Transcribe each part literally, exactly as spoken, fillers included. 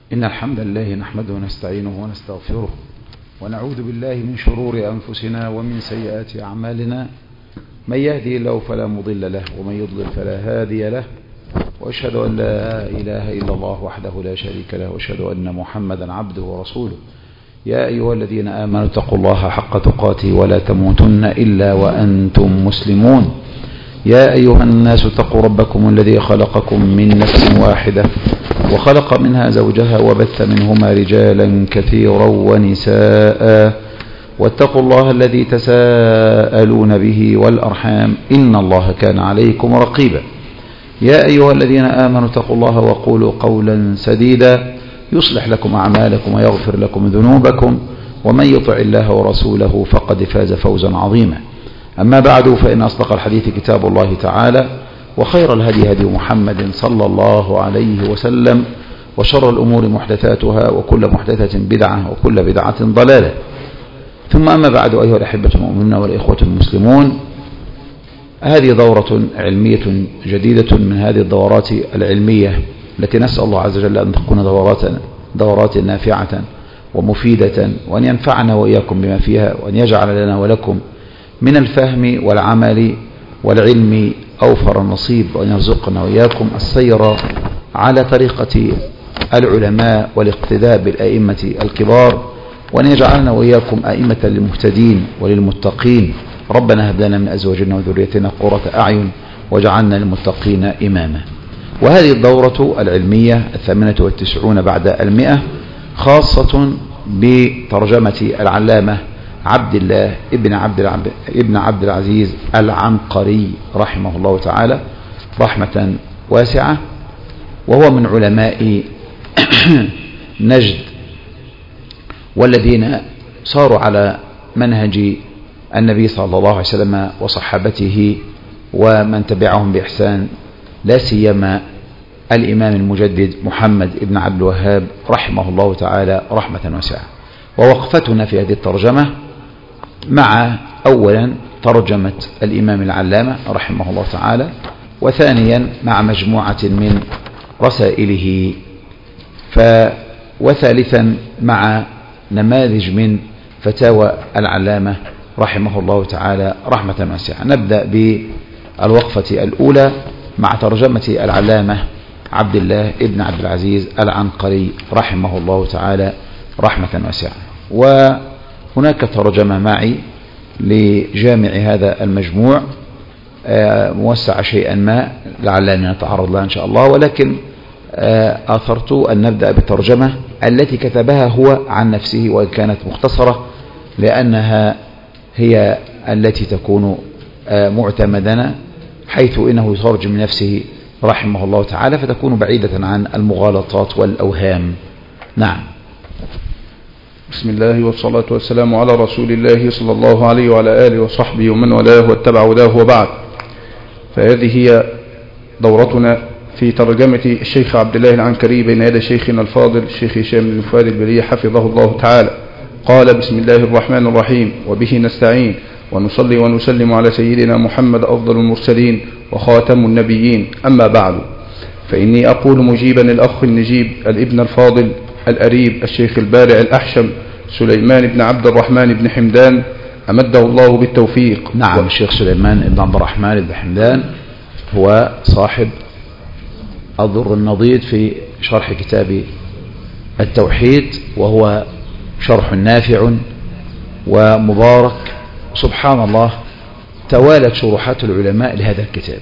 إن الحمد لله نحمده ونستعينه ونستغفره ونعوذ بالله من شرور أنفسنا ومن سيئات أعمالنا. من يهدي الله فلا مضل له ومن يضلل فلا هادي له، وأشهد أن لا إله إلا الله وحده لا شريك له، وأشهد أن محمدا عبده ورسوله. يا أيها الذين آمنوا اتقوا الله حق تقاته ولا تموتن إلا وأنتم مسلمون. يا أيها الناس اتقوا ربكم الذي خلقكم من نفس واحدة وخلق منها زوجها وبث منهما رجالا كثيرا ونساء، واتقوا الله الذي تساءلون به والأرحام إن الله كان عليكم رقيبا. يا أيها الذين آمنوا اتقوا الله وقولوا قولا سديدا يصلح لكم أعمالكم ويغفر لكم ذنوبكم، ومن يطع الله ورسوله فقد فاز فوزا عظيما. أما بعد، فإن أصدق الحديث كتاب الله تعالى، وخير الهدي هدي محمد صلى الله عليه وسلم، وشر الأمور محدثاتها، وكل محدثة بدعة، وكل بدعة ضلالة. ثم أما بعد، أيها الأحبة المؤمنون والإخوة المسلمون، هذه دورة علمية جديدة من هذه الدورات العلمية التي نسأل الله عز وجل أن تكون دورات دورات نافعة ومفيدة، وأن ينفعنا وإياكم بما فيها، وأن يجعل لنا ولكم من الفهم والعمل والعلم أوفر النصيب، وأن يرزقنا وإياكم السير على طريقة العلماء والاقتداء بالأئمة الكبار، وأن يجعلنا وإياكم أئمة للمهتدين وللمتقين. ربنا هب لنا من أزواجنا وذريتنا قرة أعين واجعلنا للمتقين إماما. وهذه الدورة العلمية الثامنة والتسعون بعد المئة خاصة بترجمة العلامة عبد الله ابن عبد العب... ابن عبد العزيز العنقري رحمه الله تعالى رحمة واسعة، وهو من علماء نجد والذين صاروا على منهج النبي صلى الله عليه وسلم وصحابته ومن تبعهم بإحسان، لا سيما الإمام المجدد محمد ابن عبد الوهاب رحمه الله تعالى رحمة واسعة. ووقفتنا في هذه الترجمة مع أولا ترجمة الإمام العلامة رحمه الله تعالى، وثانيا مع مجموعة من رسائله، ف وثالثا مع نماذج من فتاوى العلامة رحمه الله تعالى رحمة واسعة. نبدأ بالوقفة الأولى مع ترجمة العلامة عبد الله ابن عبد العزيز العنقري رحمه الله تعالى رحمة واسعة. وهناك ترجمة معي لجامع هذا المجموع موسعة شيئا ما لعلنا نتعرض لها إن شاء الله، ولكن آثرت أن نبدأ بالترجمة التي كتبها هو عن نفسه، وإن كانت مختصرة لأنها هي التي تكون معتمدنا، حيث إنه يترجم من نفسه رحمه الله تعالى، فتكون بعيدة عن المغالطات والأوهام. نعم. بسم الله والصلاة والسلام على رسول الله صلى الله عليه وعلى آله وصحبه ومن والاه واتبع هداه، وبعد. فهذه هي دورتنا في ترجمة الشيخ عبد الله العنقري بين يدي شيخنا الفاضل الشيخ هشام بن فؤاد البلية حفظه الله تعالى. قال: بسم الله الرحمن الرحيم، وبه نستعين، ونصلي ونسلم على سيدنا محمد أفضل المرسلين وخاتم النبيين. أما بعد، فإني أقول مجيبا الأخ النجيب الابن الفاضل الأريب الشيخ البارع الأحشم سليمان بن عبد الرحمن بن حمدان أمده الله بالتوفيق. نعم، الشيخ سليمان بن عبد الرحمن بن حمدان هو صاحب الضر النضيد في شرح كتاب التوحيد، وهو شرح نافع ومبارك. سبحان الله، توالت شروحات العلماء لهذا الكتاب،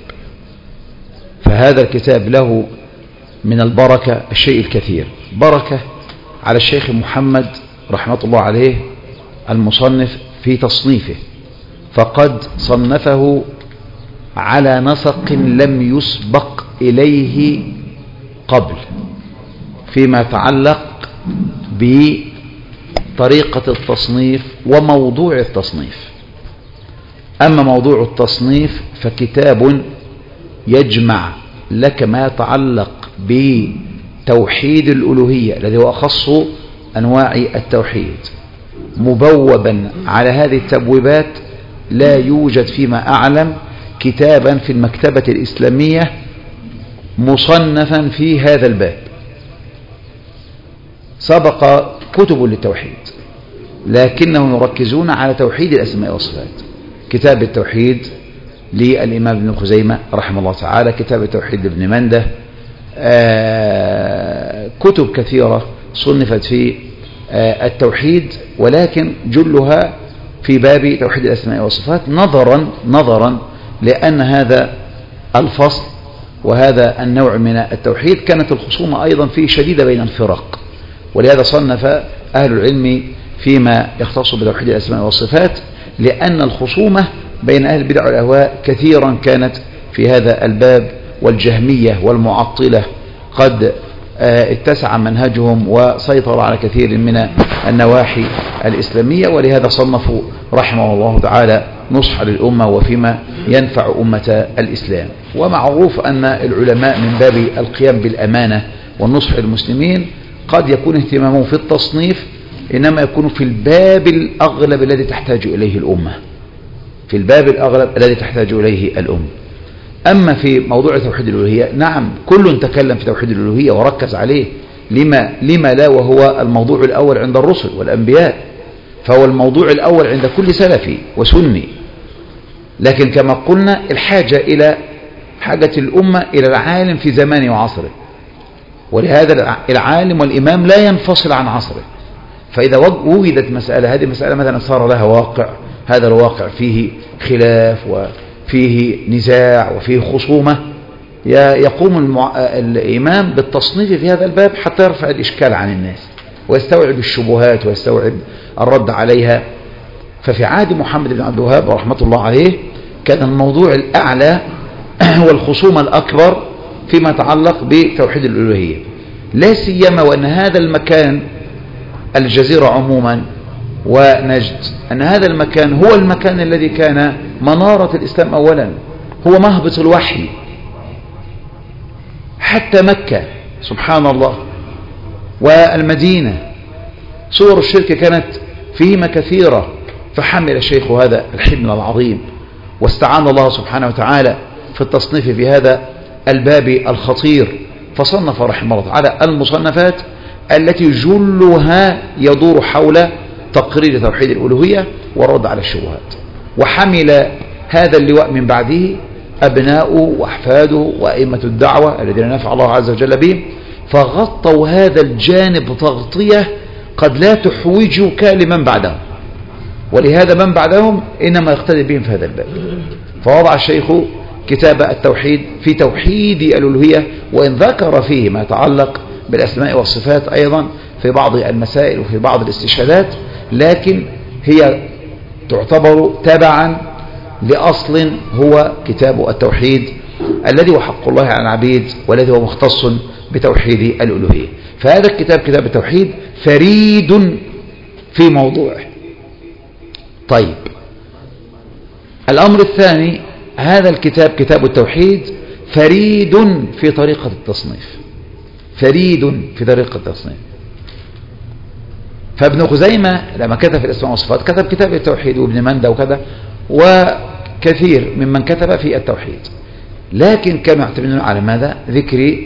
فهذا الكتاب له من البركة الشيء الكثير. بركة على الشيخ محمد رحمة الله عليه المصنف في تصنيفه، فقد صنفه على نسق لم يسبق إليه قبل فيما يتعلق بطريقة التصنيف وموضوع التصنيف. أما موضوع التصنيف فكتاب يجمع لك ما يتعلق بتوحيد الألوهية الذي هو أخص أنواع التوحيد، مبوبا على هذه التبويبات. لا يوجد فيما أعلم كتابا في المكتبة الإسلامية مصنفا في هذا الباب، سبق كتب للتوحيد، لكنهم يركزون على توحيد الأسماء والصفات. كتاب التوحيد للإمام ابن خزيمة رحمه الله تعالى، كتاب التوحيد لابن منده، آه كتب كثيرة صنفت في آه التوحيد، ولكن جلها في باب توحيد الأسماء والصفات، نظرا نظرا لأن هذا الفصل وهذا النوع من التوحيد كانت الخصومة أيضا فيه شديدة بين الفرق، ولهذا صنف أهل العلم فيما يختص بتوحيد الأسماء والصفات، لأن الخصومة بين أهل البدع والأهواء كثيرا كانت في هذا الباب، والجهمية والمعطلة قد اتسع منهجهم وسيطر على كثير من النواحي الإسلامية، ولهذا صنفوا رحمه الله تعالى نصح للأمة وفيما ينفع أمة الإسلام. ومعروف أن العلماء من باب القيام بالأمانة والنصح للمسلمين قد يكون اهتمامهم في التصنيف إنما يكون في الباب الأغلب الذي تحتاج إليه الأمة، في الباب الأغلب الذي تحتاج إليه الأمة. أما في موضوع توحيد الألوهية، نعم كل تكلم في توحيد الألوهية وركز عليه، لما, لما لا وهو الموضوع الأول عند الرسل والأنبياء، فهو الموضوع الأول عند كل سلفي وسني. لكن كما قلنا الحاجة إلى حاجة الأمة إلى العالم في زمانه وعصره، ولهذا العالم والإمام لا ينفصل عن عصره. فإذا وجدت مسألة، هذه مسألة مثلا صار لها واقع، هذا الواقع فيه خلاف وفيه نزاع وفيه خصومة، يقوم المع... الإمام بالتصنيف في هذا الباب حتى يرفع الإشكال عن الناس ويستوعب الشبهات ويستوعب الرد عليها. ففي عهد محمد بن عبد الوهاب رحمة الله عليه كان الموضوع الأعلى والخصومة الأكبر فيما يتعلق بتوحيد الألوهية، لا سيما وأن هذا المكان الجزيرة عموما ونجد أن هذا المكان هو المكان الذي كان منارة الإسلام أولا، هو مهبط الوحي، حتى مكة سبحان الله والمدينة صور الشرك كانت فيهما كثيرة. فحمل الشيخ هذا الحمل العظيم واستعان الله سبحانه وتعالى في التصنيف في هذا الباب الخطير، فصنف رحمه الله تعالى المصنفات التي جلها يدور حول تقرير توحيد الألوهية والرد على الشبهات. وحمل هذا اللواء من بعده أبناؤه وأحفاده وأئمة الدعوة الذين نفع الله عز وجل بهم، فغطوا هذا الجانب تغطية قد لا تحوجك لمن بعدهم، ولهذا من بعدهم إنما يقتدي بهم في هذا الباب. فوضع الشيخ كتاب التوحيد في توحيد الألوهية، وإن ذكر فيه ما يتعلق بالأسماء والصفات أيضا في بعض المسائل وفي بعض الاستشهادات، لكن هي تعتبر تبعا لأصل هو كتاب التوحيد الذي هو حق الله على العبيد والذي هو مختص بتوحيد الألوهية. فهذا الكتاب كتاب التوحيد فريد في موضوعه. طيب، الأمر الثاني، هذا الكتاب كتاب التوحيد فريد في طريقة التصنيف، فريد في طريقة التصنيف. فابن خزيمة لما كتب في الأسماء والصفات كتب كتاب التوحيد، وابن مندة وكذا، وكثير ممن كتب في التوحيد، لكن كانوا يعتمدون على ماذا؟ ذكر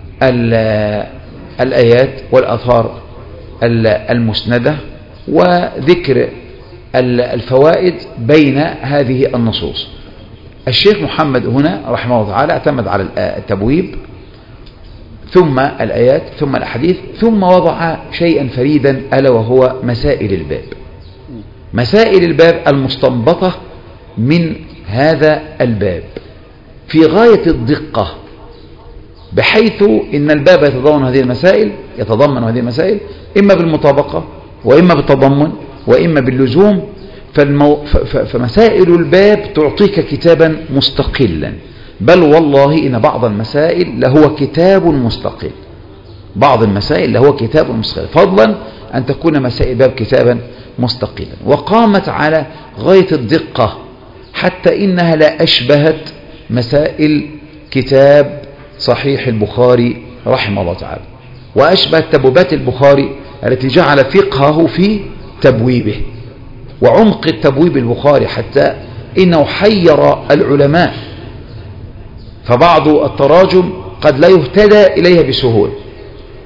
الآيات والآثار المسندة وذكر الفوائد بين هذه النصوص. الشيخ محمد هنا رحمه الله تعالى اعتمد على التبويب ثم الآيات ثم الأحاديث، ثم وضع شيئا فريدا ألا وهو مسائل الباب. مسائل الباب المستنبطة من هذا الباب في غاية الدقة، بحيث إن الباب يتضمن هذه المسائل يتضمن هذه المسائل إما بالمطابقة وإما بالتضمن وإما باللزوم. فالمو... ف... فمسائل الباب تعطيك كتابا مستقلا، بل والله إن بعض المسائل لهو كتاب مستقل، بعض المسائل لهو كتاب مستقل، فضلا أن تكون مسائل الباب كتابا مستقلا. وقامت على غاية الدقة حتى إنها لا أشبهت مسائل كتاب صحيح البخاري رحمه الله تعالى، وأشبهت تبويبات البخاري التي جعل فقهه في تبويبه وعمق التبويب البخاري حتى إنه حير العلماء، فبعض التراجم قد لا يهتدى إليها بسهولة،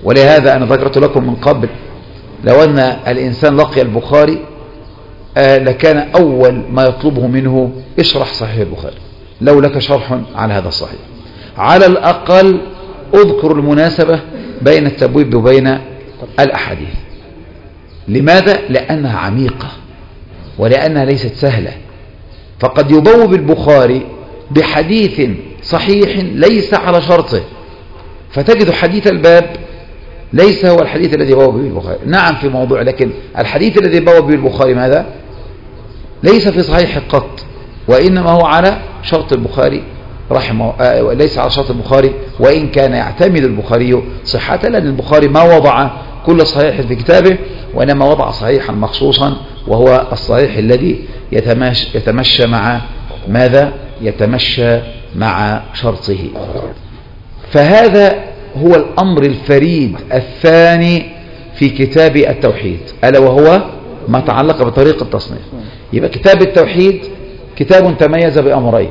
ولهذا أنا ذكرت لكم من قبل لو أن الإنسان لقي البخاري آه لكان أول ما يطلبه منه اشرح صحيح البخاري، لو لك شرح على هذا الصحيح، على الأقل أذكر المناسبة بين التبويب وبين الأحاديث. لماذا؟ لأنها عميقة ولأنها ليست سهلة. فقد يبوب البخاري بحديث صحيح ليس على شرطه، فتجد حديث الباب ليس هو الحديث الذي بوب به البخاري، نعم في موضوع، لكن الحديث الذي بوب به البخاري ماذا؟ ليس في صحيح قط، وإنما هو على شرط البخاري رحمه آه ليس على شرط البخاري، وإن كان يعتمد البخاري صحته، لأن البخاري ما وضع كل صحيح في كتابه، وإنما وضع صحيحا مخصوصا وهو الصحيح الذي يتمشى, يتمشى مع ماذا؟ يتمشى مع شرطه. فهذا هو الأمر الفريد الثاني في كتاب التوحيد، ألا وهو ما تعلق بطريقة التصنيف. يبقى كتاب التوحيد كتاب تميز بأمرين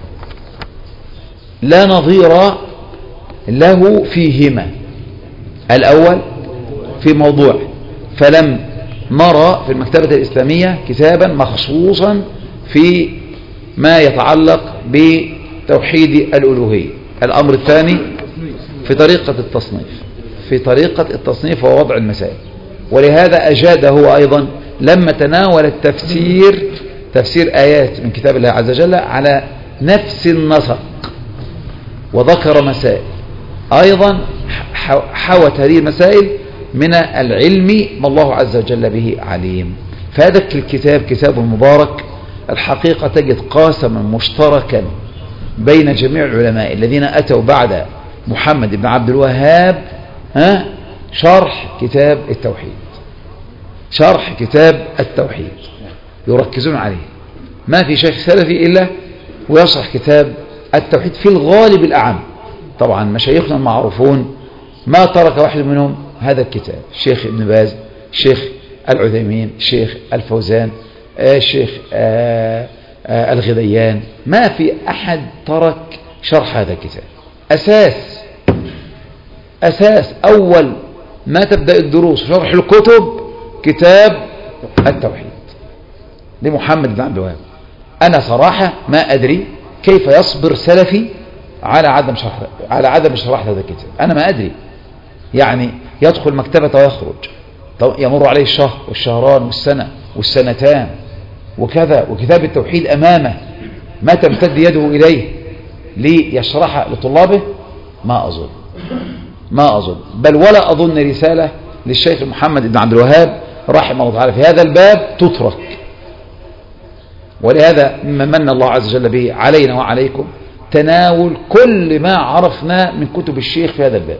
لا نظير له فيهما. الأول في موضوع، فلم نرى في المكتبة الإسلامية كتابا مخصوصا في ما يتعلق بتوحيد الألوهية. الأمر الثاني في طريقة التصنيف، في طريقة التصنيف ووضع المسائل. ولهذا أجاد هو أيضا لما تناول التفسير، تفسير آيات من كتاب الله عز وجل على نفس النسق، وذكر مسائل أيضا حوت هذه المسائل من العلم ما الله عز وجل به عليم. فهذا الكتاب كتاب مبارك الحقيقة، تجد قاسما مشتركا بين جميع العلماء الذين أتوا بعد محمد بن عبد الوهاب، ها شرح كتاب التوحيد، شرح كتاب التوحيد يركزون عليه. ما في شيخ سلفي إلا ويشرح كتاب التوحيد في الغالب الأعم. طبعا مشايخنا المعروفون ما ترك واحد منهم هذا الكتاب، الشيخ ابن باز، الشيخ العثيمين، الشيخ الفوزان، الشيخ الغذيان، ما في أحد ترك شرح هذا الكتاب. أساس أساس أول ما تبدأ الدروس شرح الكتب كتاب التوحيد لمحمد بن عبد الوهاب. أنا صراحة ما أدري كيف يصبر سلفي على عدم شرح على عدم شرح هذا الكتاب. أنا ما أدري، يعني يدخل مكتبة ويخرج، يمر عليه الشهر والشهران والسنة والسنتان وكذا، وكتاب التوحيد أمامه ما تمتد يده إليه ليشرح لطلابه. ما أظن ما أظن بل ولا أظن رسالة للشيخ محمد بن عبد الوهاب رحمه الله تعالى في هذا الباب تترك. ولهذا مما من الله عز وجل به علينا وعليكم تناول كل ما عرفنا من كتب الشيخ في هذا الباب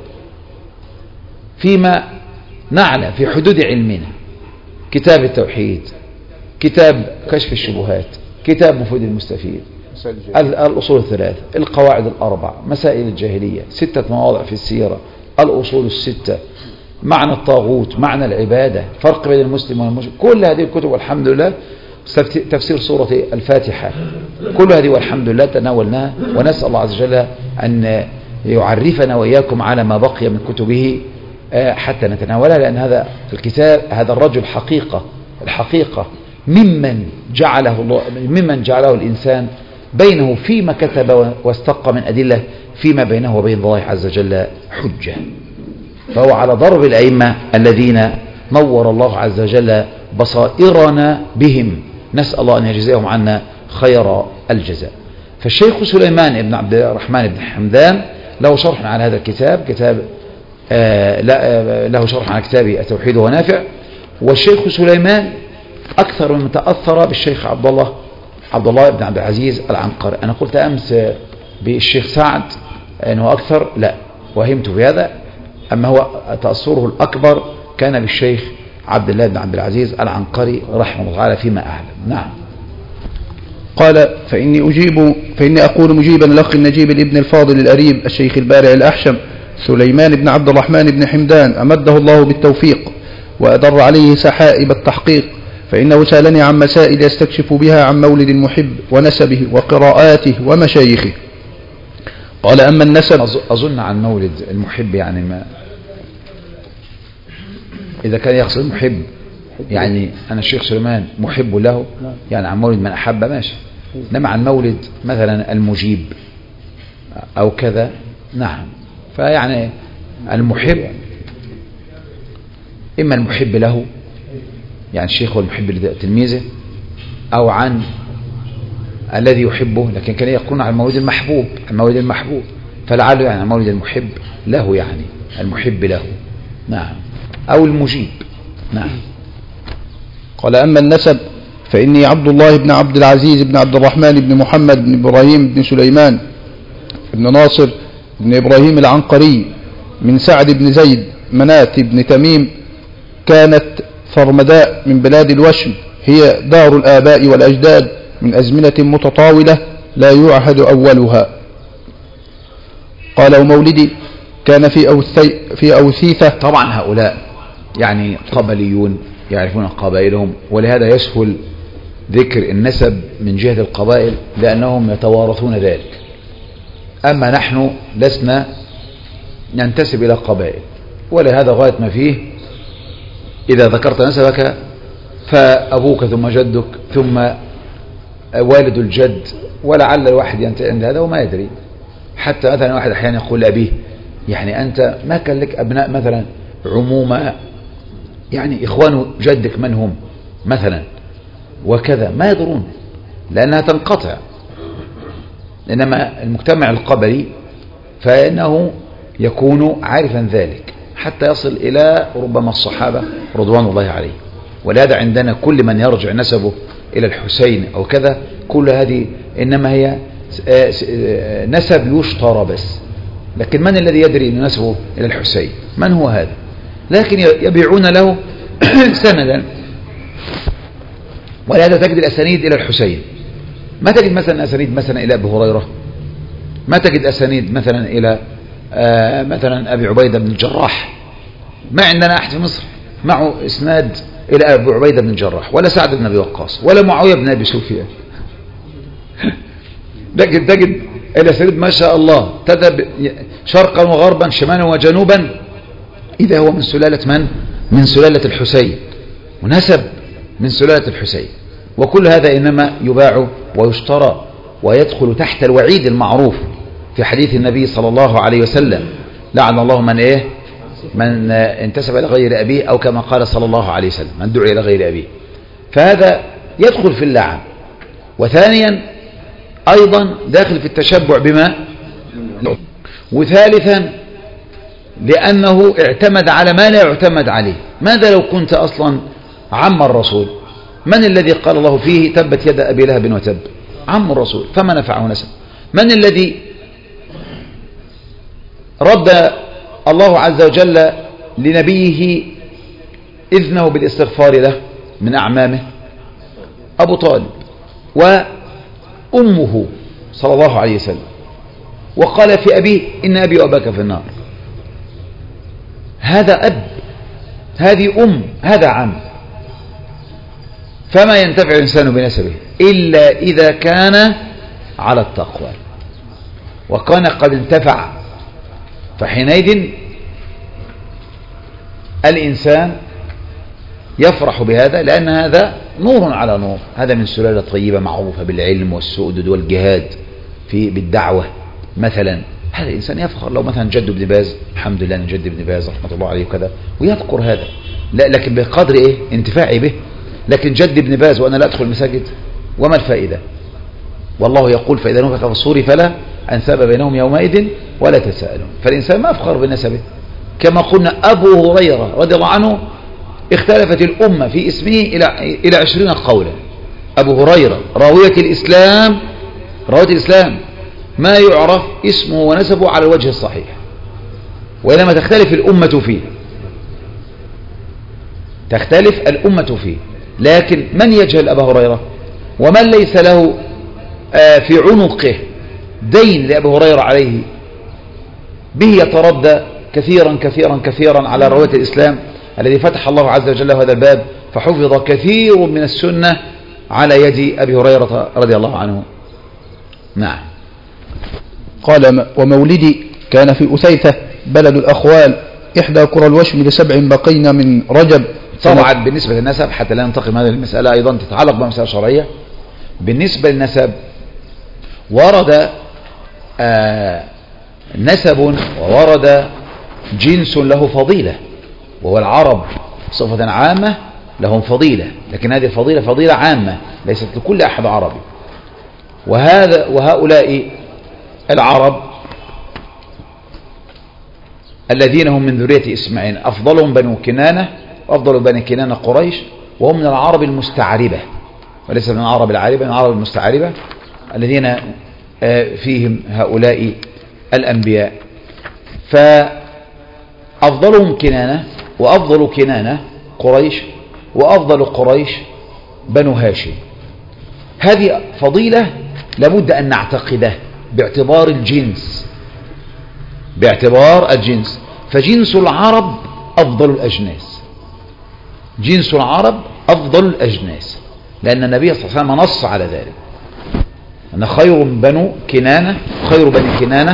فيما نعلم في حدود علمنا. كتاب التوحيد، كتاب كشف الشبهات، كتاب مفيد المستفيد، الأصول الثلاثة، القواعد الأربع، مسائل الجاهلية، ستة مواضع في السيرة، الأصول الستة، معنى الطاغوت، معنى العبادة، فرق بين المسلم والمشرك، كل هذه الكتب والحمد لله، تفسير سورة الفاتحة، كل هذه والحمد لله تناولناها، ونسأل الله عز وجل أن يعرفنا وإياكم على ما بقي من كتبه حتى نتناولها، لأن هذا الكتاب هذا الرجل حقيقة الحقيقة ممن جعله الله ممن جعله الإنسان بينه فيما كتب واستقى من أدلة فيما بينه وبين الله عز وجل حجة. فهو على ضرب الأئمة الذين نور الله عز وجل بصائرنا بهم، نسأل الله أن يجزيهم عنا خير الجزاء. فالشيخ سليمان بن عبد الرحمن بن حمدان له شرح على هذا الكتاب، كتاب آه له شرح على كتاب التوحيد ونافع. والشيخ سليمان أكثر من تأثر بالشيخ عبد الله عبد الله بن عبد العزيز العنقري. أنا قلت أمس بالشيخ سعد أنه أكثر، لا وهمت بهذا، أما هو تأثره الأكبر كان بالشيخ عبد الله بن عبد العزيز العنقري رحمه الله تعالى فيما أعلم. نعم. قال فإني أجيب فإني أقول مجيبا لأخي النجيب الابن الفاضل الأريب الشيخ البارع الأحشم سليمان بن عبد الرحمن بن حمدان أمده الله بالتوفيق وأدر عليه سحائب التحقيق، فإنه سألني عن مسائل يستكشف بها عن مولد المحب ونسبه وقراءاته ومشايخه. قال أما النسب أظن عن مولد المحب يعني ما إذا كان يقصد محب، يعني أنا الشيخ سليمان محب له، يعني عن مولد من أحب ماشي، إنما عن مولد مثلا المجيب أو كذا نعم. فيعني المحب إما المحب له، يعني الشيخ هو المحب لتلميذه، أو عن الذي يحبه، لكن كان يكون عن المولد المحبوب، المولد المحبوب فلعله يعني المولد المحب له، يعني المحب له نعم، أو المجيب نعم. قال أما النسب فإني عبد الله بن عبد العزيز بن عبد الرحمن بن محمد بن إبراهيم بن سليمان بن ناصر بن إبراهيم العنقري من سعد بن زيد منات بن تميم. كانت فرمداء من بلاد الوشم، هي دار الآباء والأجداد من أزمنة متطاولة لا يعهد أولها. قال ومولدي كان في أوثي في أوثيثة. طبعا هؤلاء يعني قبليون يعرفون قبائلهم، ولهذا يسهل ذكر النسب من جهة القبائل لأنهم يتوارثون ذلك. أما نحن لسنا ننتسب إلى قبائل، ولهذا غاية ما فيه إذا ذكرت نسبك فأبوك ثم جدك ثم والد الجد، ولعل الواحد ينتهي عند هذا وما يدري. حتى مثلا واحد أحيانا يقول لأبيه يعني أنت ما كان لك أبناء مثلا عموما، يعني إخوان جدك من هم مثلا وكذا، ما يدرون لأنها تنقطع. إنما المجتمع القبلي فإنه يكون عارفا ذلك حتى يصل إلى ربما الصحابة رضوان الله عليه. ولهذا عندنا كل من يرجع نسبه إلى الحسين أو كذا، كل هذه إنما هي نسب يشترى بس، لكن من الذي يدري أن نسبه إلى الحسين؟ من هو هذا؟ لكن يبيعون له سندا. ولهذا تجد الأسانيد إلى الحسين، ما تجد مثلا أسانيد مثلا إلى أبي هريرة، ما تجد أسانيد مثلا إلى آه مثلا أبي عبيدة بن الجراح. ما عندنا أحد في مصر معه إسناد إلى أبي عبيدة بن الجراح، ولا سعد بن أبي وقاص، ولا معاوية بن أبي سفيان. لكن تجد الأسانيد ما شاء الله تذهب شرقا وغربا شمالا وجنوبا، إذا هو من سلالة من؟ من سلالة الحسين، ونسب من سلالة الحسين. وكل هذا إنما يباع ويشترى ويدخل تحت الوعيد المعروف في حديث النبي صلى الله عليه وسلم: لعن الله من إيه؟ من انتسب إلى غير أبيه، أو كما قال صلى الله عليه وسلم من دعي إلى غير أبيه. فهذا يدخل في اللعن. وثانيا أيضا داخل في التشبع بما. وثالثا لأنه اعتمد على ما لا يعتمد عليه. ماذا لو كنت أصلا عم الرسول؟ من الذي قال الله فيه تبت يد أبي لهب وتب؟ عم الرسول، فما نفعه نسب. من الذي رد الله عز وجل لنبيه إذنه بالاستغفار له من أعمامه؟ أبو طالب وأمه صلى الله عليه وسلم، وقال في أبيه إن أبي وأباك في النار. هذا أب، هذه أم، هذا عم. فما ينتفع الإنسان بنسبه إلا إذا كان على التقوى، وكان قد انتفع، فحينئذ الإنسان يفرح بهذا، لأن هذا نور على نور. هذا من سلالة طيبة معروفة بالعلم والسؤدد والجهاد في بالدعوة مثلا. هذا الإنسان يفخر لو مثلا جد ابن باز، الحمد لله أن جد ابن باز رحمة الله عليه وكذا، ويذكر هذا، لا لكن بقدر إيه؟ انتفاعي به. لكن جد ابن باز وأنا لا أدخل المساجد، وما الفائدة؟ والله يقول: فإذا نفخ في الصور فلا أنساب بينهم يومئذ ولا تساءلون. فالإنسان ما أفخر بنسبه. كما قلنا أبو هريرة رضي الله عنه اختلفت الأمة في اسمه إلى إلى عشرين قولا. أبو هريرة راوية الإسلام، راوية الإسلام ما يعرف اسمه ونسبه على الوجه الصحيح، وإنما تختلف الأمة فيه، تختلف الأمة فيه. لكن من يجهل أبا هريرة؟ ومن ليس له في عنقه دين لأبي هريرة عليه به يتردى كثيرا كثيرا كثيرا على رواية الإسلام الذي فتح الله عز وجل هذا الباب، فحفظ كثير من السنة على يد أبي هريرة رضي الله عنه. نعم. قال: ومولدي كان في أثيثة بلد الأخوال إحدى قرى الوشم لسبع بقين من رجب. طبعا بالنسبة للنسب حتى لا ننتقل من هذه المسألة أيضا تتعلق بمسألة شرعية. بالنسبة للنسب ورد آه نسب وورد جنس له فضيلة، وهو العرب صفة عامة لهم فضيلة، لكن هذه الفضيلة فضيلة عامة ليست لكل أحد عربي. وهذا وهؤلاء العرب الذين هم من ذرية إسماعيل أفضلهم بنو كنانة، وأفضل بني كنانة قريش، وهم من العرب المستعربة وليس من العرب العاربة، من العرب المستعربة الذين فيهم هؤلاء الأنبياء. فأفضلهم كنانة، وأفضل كنانة قريش، وأفضل قريش بنو هاشم. هذه فضيلة لابد أن نعتقده باعتبار الجنس، باعتبار الجنس. فجنس العرب أفضل الأجناس، جنس العرب أفضل الأجناس، لأن النبي صلى الله عليه وسلم نص على ذلك أن خير بنو كنانة، خير بني كنانة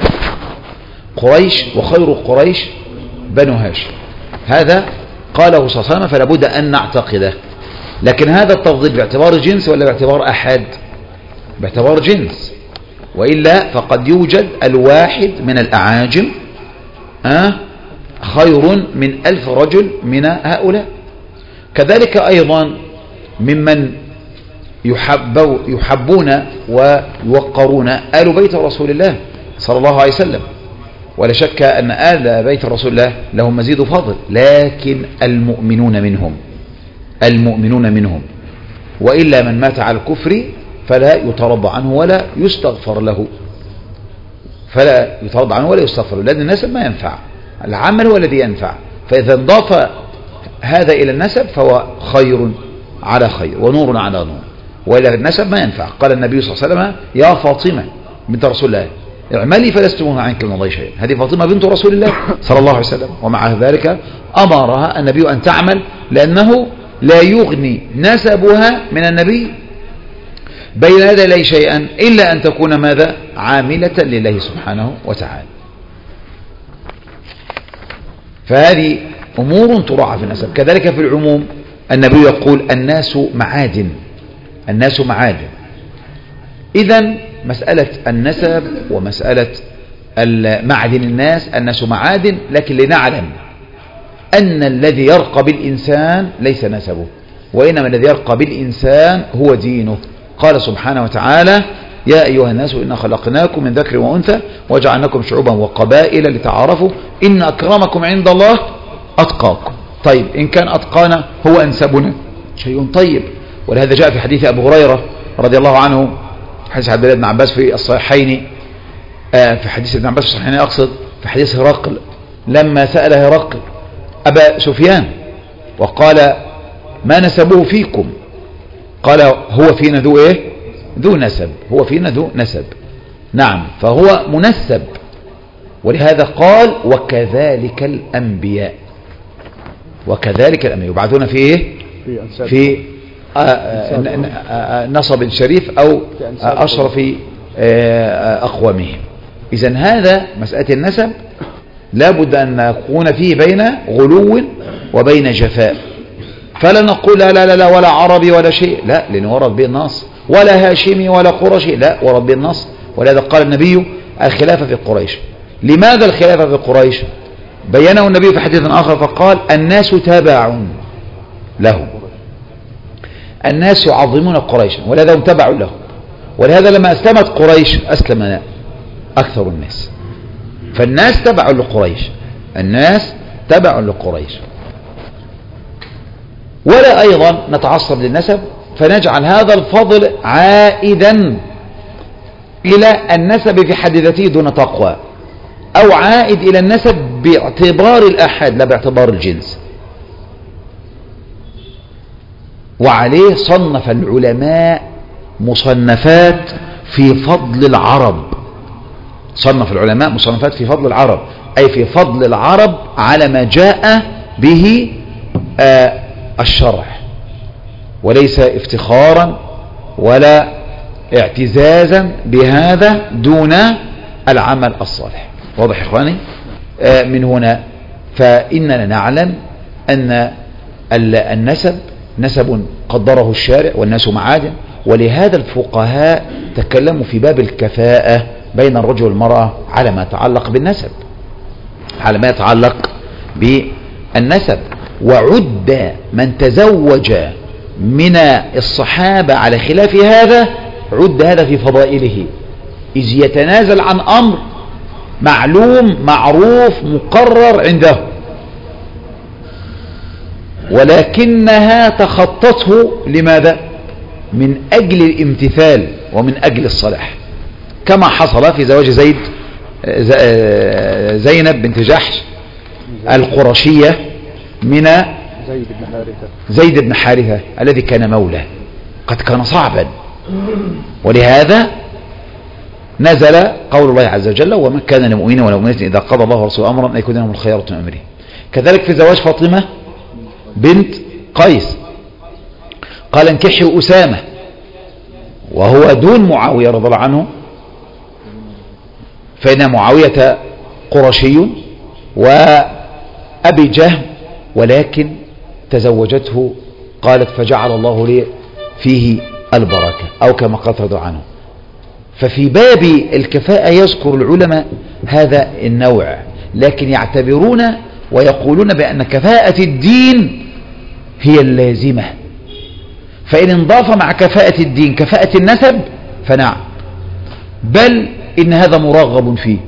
قريش، وخير قريش بنو هاشم. هذا قاله صلى الله عليه وسلم، فلا بد أن نعتقده. لكن هذا التفضيل باعتبار جنس ولا باعتبار أحد؟ باعتبار جنس، وإلا فقد يوجد الواحد من الأعاجم أه خير من ألف رجل من هؤلاء. كذلك أيضا ممن يحبو يحبون ويوقرون آل بيت رسول الله صلى الله عليه وسلم، ولا شك أن آل بيت رسول الله لهم مزيد فضل، لكن المؤمنون منهم المؤمنون منهم وإلا من مات على الكفر فلا يترضى عنه ولا يستغفر له، فلا يترضى عنه ولا يستغفر له، لأن النسب ما ينفع، العمل هو الذي ينفع. فإذا انضاف هذا إلى النسب فهو خير على خير ونور على نور، وإلا النسب ما ينفع. قال النبي صلى الله عليه وسلم: يا فاطمة بنت رسول الله اعملي فلست منها عنك المضي شيئا. هذه فاطمة بنت رسول الله صلى الله عليه وسلم، ومع ذلك أمرها النبي أن تعمل، لأنه لا يغني نسبها من النبي بين هذا لا شيئا إلا أن تكون ماذا؟ عاملة لله سبحانه وتعالى. فهذه أمور تراعى في النسب. كذلك في العموم النبي يقول: الناس معادن، الناس معادن. إذن مسألة النسب ومسألة معدن الناس، الناس معادن، لكن لنعلم أن الذي يرقى بالإنسان ليس نسبه، وإنما الذي يرقى بالإنسان هو دينه. قال سبحانه وتعالى: يا أيها الناس إنا خلقناكم من ذكر وأنثى وجعلناكم شعوبا وقبائل لتعارفوا إن أكرمكم عند الله أتقاكم. طيب إن كان أتقانا هو أنسبنا شيء طيب، ولهذا جاء في حديث أبو هريرة رضي الله عنه، حديث عبد الله بن عباس في الصحيحين، آه في حديث ابن عباس في الصحيحين أقصد، في حديث هرقل لما سأل هرقل أبا سفيان وقال: ما نسبه فيكم؟ قال: هو فينا ذو إيه؟ ذو نسب، هو فينا ذو نسب. نعم، فهو منسب. ولهذا قال: وكذلك الأنبياء، وكذلك الأنبياء يبعثون في إيه؟ في نصب شريف أو أشرف أقوامهم. إذن هذا مسألة النسب لا بد أن نكون فيه بين غلو وبين جفاء. فلا نقول لا لا لا ولا عربي ولا شيء، لا، لأنه ورد به النص، ولا هاشمي ولا قرشي، لا، ورد به النص. ولهذا قال النبي: الخلافة في قريش. لماذا الخلافة في قريش؟ بينه النبي في حديث آخر فقال: الناس تبع لهم، الناس يعظمون قريشا ولهذا هم تبع لهم. ولهذا لما أسلمت قريش أسلم أكثر الناس. فالناس تبع لقريش، الناس تبع لقريش. ولا أيضا نتعصب للنسب فنجعل هذا الفضل عائدا إلى النسب في حد ذاته دون تقوى، أو عائد إلى النسب باعتبار الأحد لا باعتبار الجنس. وعليه صنف العلماء مصنفات في فضل العرب، صنف العلماء مصنفات في فضل العرب، أي في فضل العرب على ما جاء به آه الشرع، وليس افتخارا ولا اعتزازا بهذا دون العمل الصالح. واضح يا إخواني؟ آه من هنا فإننا نعلم أن النسب نسب قدره الشارع والناس معادن، ولهذا الفقهاء تكلموا في باب الكفاءة بين الرجل والمرأة على ما يتعلق بالنسب، على ما يتعلق بالنسب. وعد من تزوج من الصحابة على خلاف هذا، عد هذا في فضائله، إذ يتنازل عن أمر معلوم معروف مقرر عنده، ولكنها تخطته لماذا؟ من أجل الامتثال ومن أجل الصلاح، كما حصل في زواج زيد زينب بنت جحش القرشية من زيد بن حارثة زيد بن حارثة الذي كان مولى، قد كان صعبا، ولهذا نزل قول الله عز وجل: ومن كان لمؤمن ولا مؤمنة إذا قضى الله ورسوله أمرا أن يكون لهم الخيرة من أمره. كذلك في زواج فاطمة بنت قيس قال: انكحوا أسامة، وهو دون معاوية رضي الله عنه، فإن معاوية قرشي وأبي جهم، ولكن تزوجته قالت: فجعل الله لي فيه البركة، أو كما قال رضي الله عنه. ففي باب الكفاءة يذكر العلماء هذا النوع، لكن يعتبرون ويقولون بأن كفاءة الدين هي اللازمة، فإن انضاف مع كفاءة الدين كفاءة النسب فنعم، بل إن هذا مرغب فيه.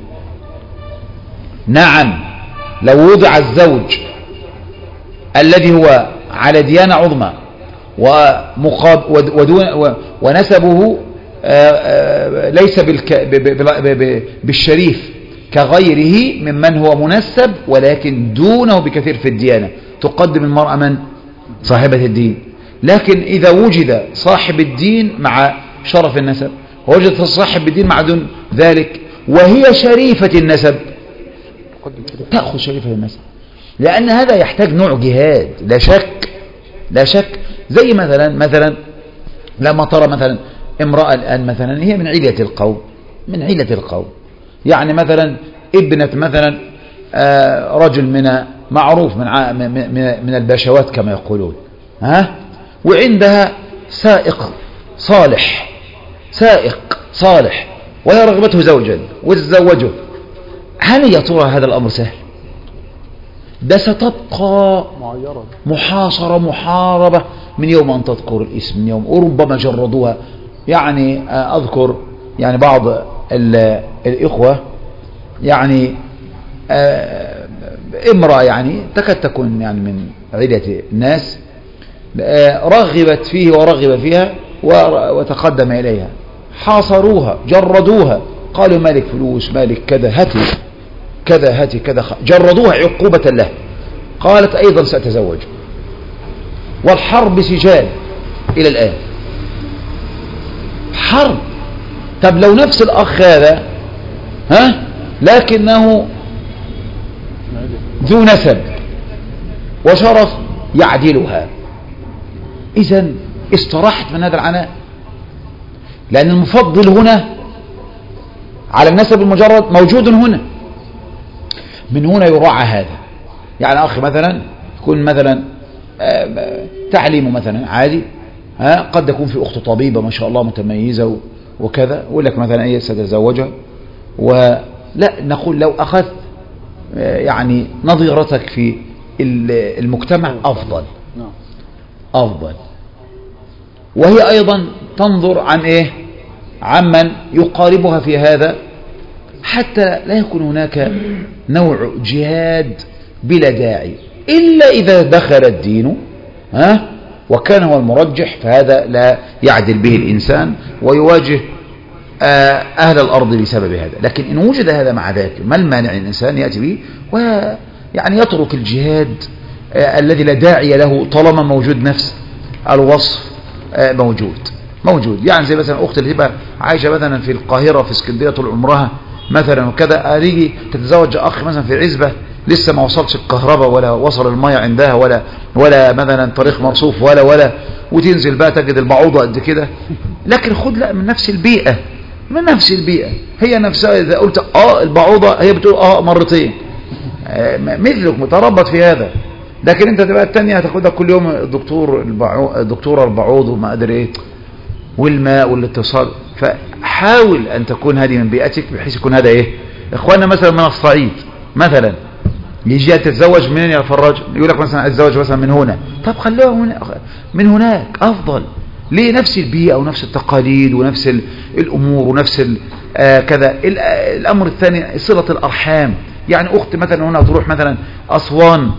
نعم، لو وضع الزوج الذي هو على ديانة عظمى ومقاب ودون ونسبه ليس بالشريف كغيره ممن هو منسب ولكن دونه بكثير في الديانة، تقدم المرأة من؟ صاحبة الدين. لكن إذا وجد صاحب الدين مع شرف النسب، ووجد صاحب الدين مع دون ذلك وهي شريفة النسب، تأخذ شريفة النسب، لأن هذا يحتاج نوع جهاد، لا شك لا شك. زي مثلا مثلا لما ترى مثلا امرأة الآن مثلا هي من علية القوم، من علية القوم، يعني مثلا ابنة مثلا رجل من معروف من من الباشوات كما يقولون، ها، وعندها سائق صالح، سائق صالح، وهي رغبته زوجا وتزوجه، هل يا ترى هذا الأمر سهل؟ ده ستبقى محاصرة محاربة من يوم أن تذكر الاسم، من يوم وربما جردوها. يعني أذكر يعني بعض الإخوة يعني امرأة يعني تكاد تكون يعني من عدة الناس رغبت فيه ورغب فيها وتقدم إليها، حاصروها جردوها، قالوا مالك فلوس، مالك كذا، هاتي كذا، هاتي كذا، جردوها عقوبة له. قالت أيضا سأتزوج، والحرب سجال إلى الآن، حرب. طب لو نفس الأخ هذا ها لكنه ذو نسب وشرف يعدلها، إذن استراحت من هذا العناء، لأن المفضل هنا على النسب المجرد موجود هنا. من هنا يراعى هذا، يعني أخي مثلا يكون مثلا تعليمه مثلا عادي، ها، قد يكون في أخت طبيبة ما شاء الله متميزة وكذا، يقول لك مثلا إيه ستزوجها، ولا نقول لو أخذت يعني نظيرتك في المجتمع أفضل أفضل، وهي أيضا تنظر عن إيه عمن يقاربها في هذا، حتى لا يكون هناك نوع جهاد بلا داعي، إلا إذا دخل الدين ها وكان هو المرجح، فهذا لا يعدل به الإنسان ويواجه أهل الأرض بسبب هذا. لكن إن وجد هذا مع ذلك، ما المانع الإنسان يأتي به ويعني يترك الجهاد الذي لا داعي له طالما موجود نفس الوصف موجود موجود يعني زي مثلا أخت اللي تبقى عايشة مثلا في القاهرة في اسكندرية طول عمرها مثلا وكذا، أريجي تتزوج أخ مثلا في عزبة لسه ما وصلش الكهرباء ولا وصل المية عندها ولا ولا مثلا طريق مرصوف ولا ولا وتنزل بقى تجد البعوضة قد كده. لكن خد لا من نفس البيئة، من نفس البيئة هي نفسها، إذا قلت اه البعوضة هي بتقول اه مرتين، مثلك متربط في هذا. لكن انت تبقى التانية هتاخدها كل يوم الدكتور الدكتورة البعوض وما ادري ايه والماء والاتصال. فحاول ان تكون هذه من بيئتك بحيث يكون هذا ايه. اخواننا مثلا من الصعيد مثلا يجي تتزوج منين يا فراج؟ يقول لك مثلا اتزوج مثلا من هنا. طب خلوها من هناك افضل. ليه؟ نفس البيئة ونفس التقاليد ونفس الامور ونفس آه كذا. الامر الثاني صلة الارحام. يعني اخت مثلا هنا تروح مثلا اسوان،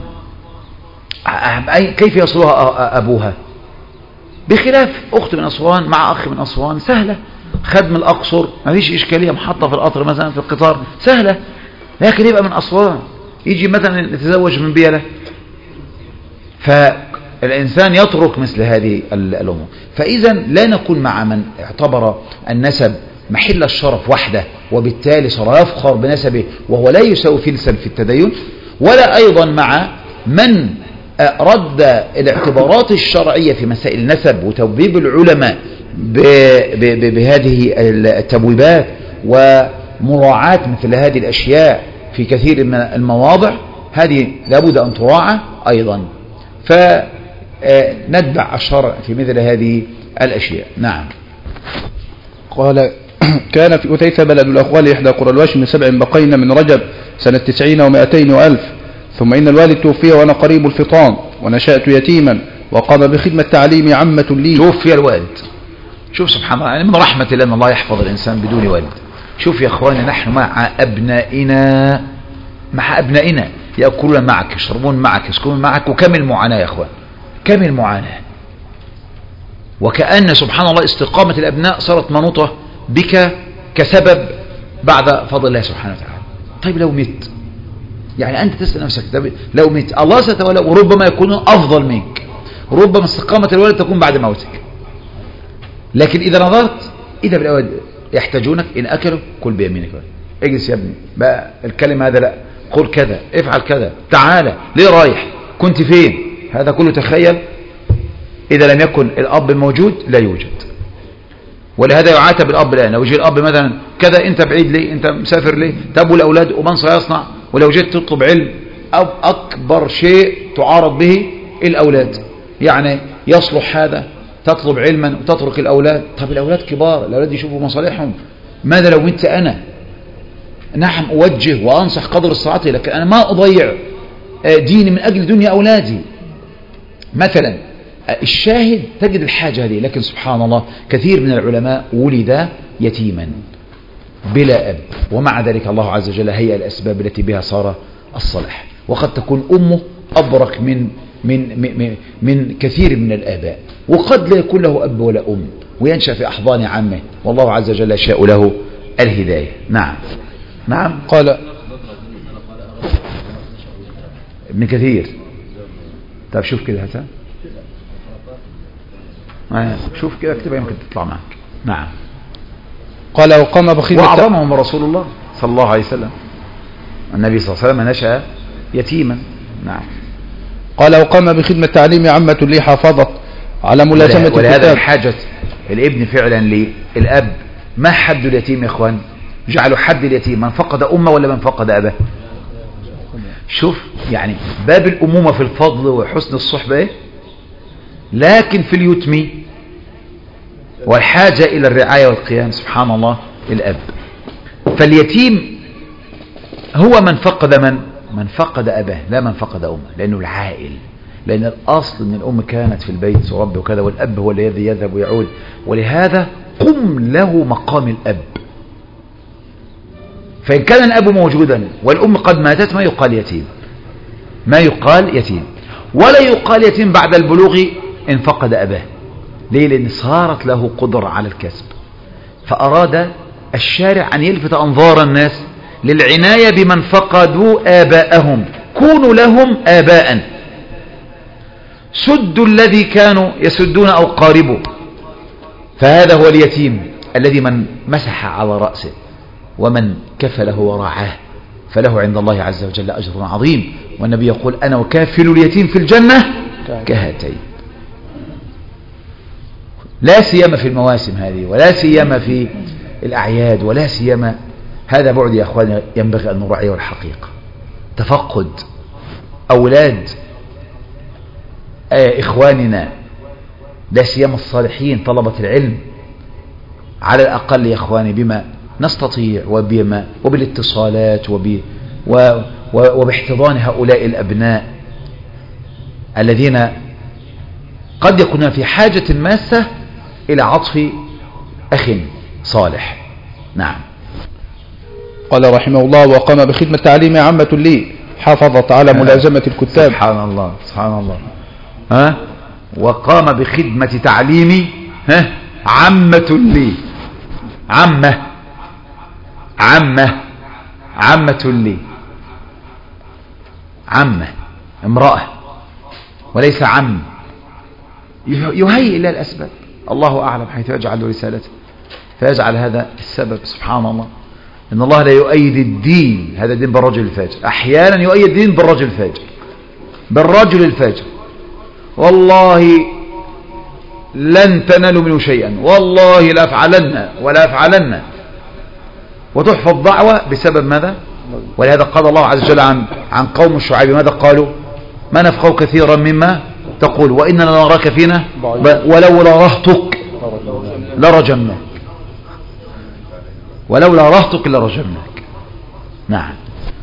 كيف يصلها ابوها؟ بخلاف اخت من اسوان مع اخ من اسوان سهلة. خدم الاقصر ما فيش اشكالية، محطة في القطر مثلا في القطار سهلة. لكن يبقى من اسوان يجي مثلا يتزوج من بيلة. فالإنسان يترك مثل هذه الأمور. فإذا لا نكون مع من اعتبر النسب محل الشرف وحده وبالتالي صار يفخر بنسبه وهو لا يساوي فلسا في التدين، ولا أيضا مع من رد الاعتبارات الشرعية في مسائل النسب وتوبيب العلماء بهذه التبويبات ومراعاة مثل هذه الأشياء في كثير من المواضع. هذه لابد أن تراعى أيضا. فنتبع الشرع في مثل هذه الأشياء. نعم. قال كان في أتيت بلد الأخوال إحدى قرى الوشم سبع بقين من رجب سنة تسعين ومائتين وألف. ثم إن الوالد توفي وأنا قريب الفطام ونشأت يتيما وقام بخدمة تعليم عمة لي. توفي الوالد. شوف سبحان الله، يعني من رحمة الله أن الله يحفظ الإنسان بدون والد. شوف يا أخواني، نحن مع أبنائنا مع أبنائنا يأكلون معك يشربون معك يسكنون معك، وكم المعاناة يا أخوان، كم المعاناة. وكأن سبحان الله استقامة الأبناء صارت منوطة بك كسبب بعد فضل الله سبحانه وتعالى. طيب لو مت، يعني أنت تسأل نفسك لو مت الله ستولى، وربما يكونون أفضل منك، ربما استقامة الوالد تكون بعد موتك. لكن إذا نظرت إذا بالأولاد يحتاجونك، إن أكلوا كل بيمينك، اجلس يا ابني بقى الكلمة هذا لا، قل كذا، افعل كذا، تعالى، ليه رايح، كنت فين، هذا كله. تخيل إذا لم يكن الأب موجود لا يوجد. ولهذا يعاتب الأب الآن. لو يجي الأب مثلا كذا، أنت بعيد ليه، أنت مسافر ليه، طب والأولاد ومن سيصنع؟ ولو جيت تطلب علم أو أكبر شيء تعارض به الأولاد، يعني يصلح هذا تطلب علما وتترك الأولاد. طب الأولاد كبار، الأولاد يشوفوا مصالحهم. ماذا لو مت أنا؟ نعم أوجه وأنصح قدر استطاعتي، لكن أنا ما أضيع ديني من أجل دنيا أولادي مثلا. الشاهد تجد الحاجة هذه. لكن سبحان الله كثير من العلماء ولد يتيما بلا أب، ومع ذلك الله عز وجل هيئ الأسباب التي بها صار الصلاح. وقد تكون أمه أبرك من من من, من كثير من الآباء، وقد لا يكون له أب ولا أم، وينشأ في أحضان عمه، والله عز وجل يشاء له الهداية. نعم. نعم. قال ابن كثير. طيب شوف كده هتا شوف كده اكتبها يمكن تطلع معك. نعم. قال وقام بخدمة وأعظمهم رسول الله صلى الله عليه وسلم. النبي صلى الله عليه وسلم نشأ يتيما. نعم. قال وقام بخدمة تعليم عمة لي حافظت على ملازمة الكتاب. ولهذا حاجة الابن فعلا للأب. ما حد اليتيم يا اخوان؟ جعلوا حد اليتيم من فقد أمه ولا من فقد أباه. شوف يعني باب الأمومة في الفضل وحسن الصحبة إيه؟ لكن في اليتم والحاجة إلى الرعاية والقيام سبحان الله الأب. فاليتيم هو من فقد من من فقد أباه لا من فقد أمه، لأنه العائل، لأن الأصل أن الأم كانت في البيت تربي وكذا، والأب هو الذي يذهب ويعود. ولهذا قم له مقام الأب. فإن كان الأب موجودا والأم قد ماتت ما يقال يتيم، ما يقال يتيم، ولا يقال يتيم بعد البلوغ إن فقد أباه. ليه؟ لأن صارت له قدرة على الكسب. فأراد الشارع أن يلفت أنظار الناس للعناية بمن فقدوا آباءهم. كونوا لهم آباء، سدوا الذي كانوا يسدون أو قاربوا. فهذا هو اليتيم الذي من مسح على رأسه ومن كفله ورعاه، فله عند الله عز وجل أجر عظيم. والنبي يقول أنا وكافل اليتيم في الجنة كهاتين. لا سيما في المواسم هذه، ولا سيما في الأعياد، ولا سيما هذا بعد يا أخواني ينبغي أن نراعيه الحقيقة. تفقد أولاد إخواننا لا سيما الصالحين طلبة العلم، على الأقل يا إخواني بما نستطيع وبما وبالاتصالات وب وباحتضان هؤلاء الأبناء الذين قد يكونون في حاجة ماسة إلى عطف أخ صالح. نعم. قال رحمه الله: وقام بخدمة تعليم عامة لي، حافظت على ملازمة الكتاب. سبحان الله سبحان الله. ها وقام بخدمة تعليم ها عامة لي، عمة عمة عمة لي، عمة امرأة وليس عم، يهيئ إلى الأسباب، الله أعلم حيث يجعل رسالته، فيجعل هذا السبب. سبحان الله، إن الله لا يؤيد الدين، هذا الدين بالرجل الفاجر، أحيانا يؤيد الدين بالرجل الفاجر، بالرجل الفاجر، والله لن تنالوا منه شيئا، والله لا أفعلن ولا أفعلن، وتحفظ دعوة بسبب ماذا؟ ولهذا قال الله عز وجل عن عن قوم الشعيب ماذا قالوا؟ ما نفقه كثيرا مما تقول وإننا نراك فينا ولولا رهطك لرجمناك، ولولا رهطك لرجمناك. نعم.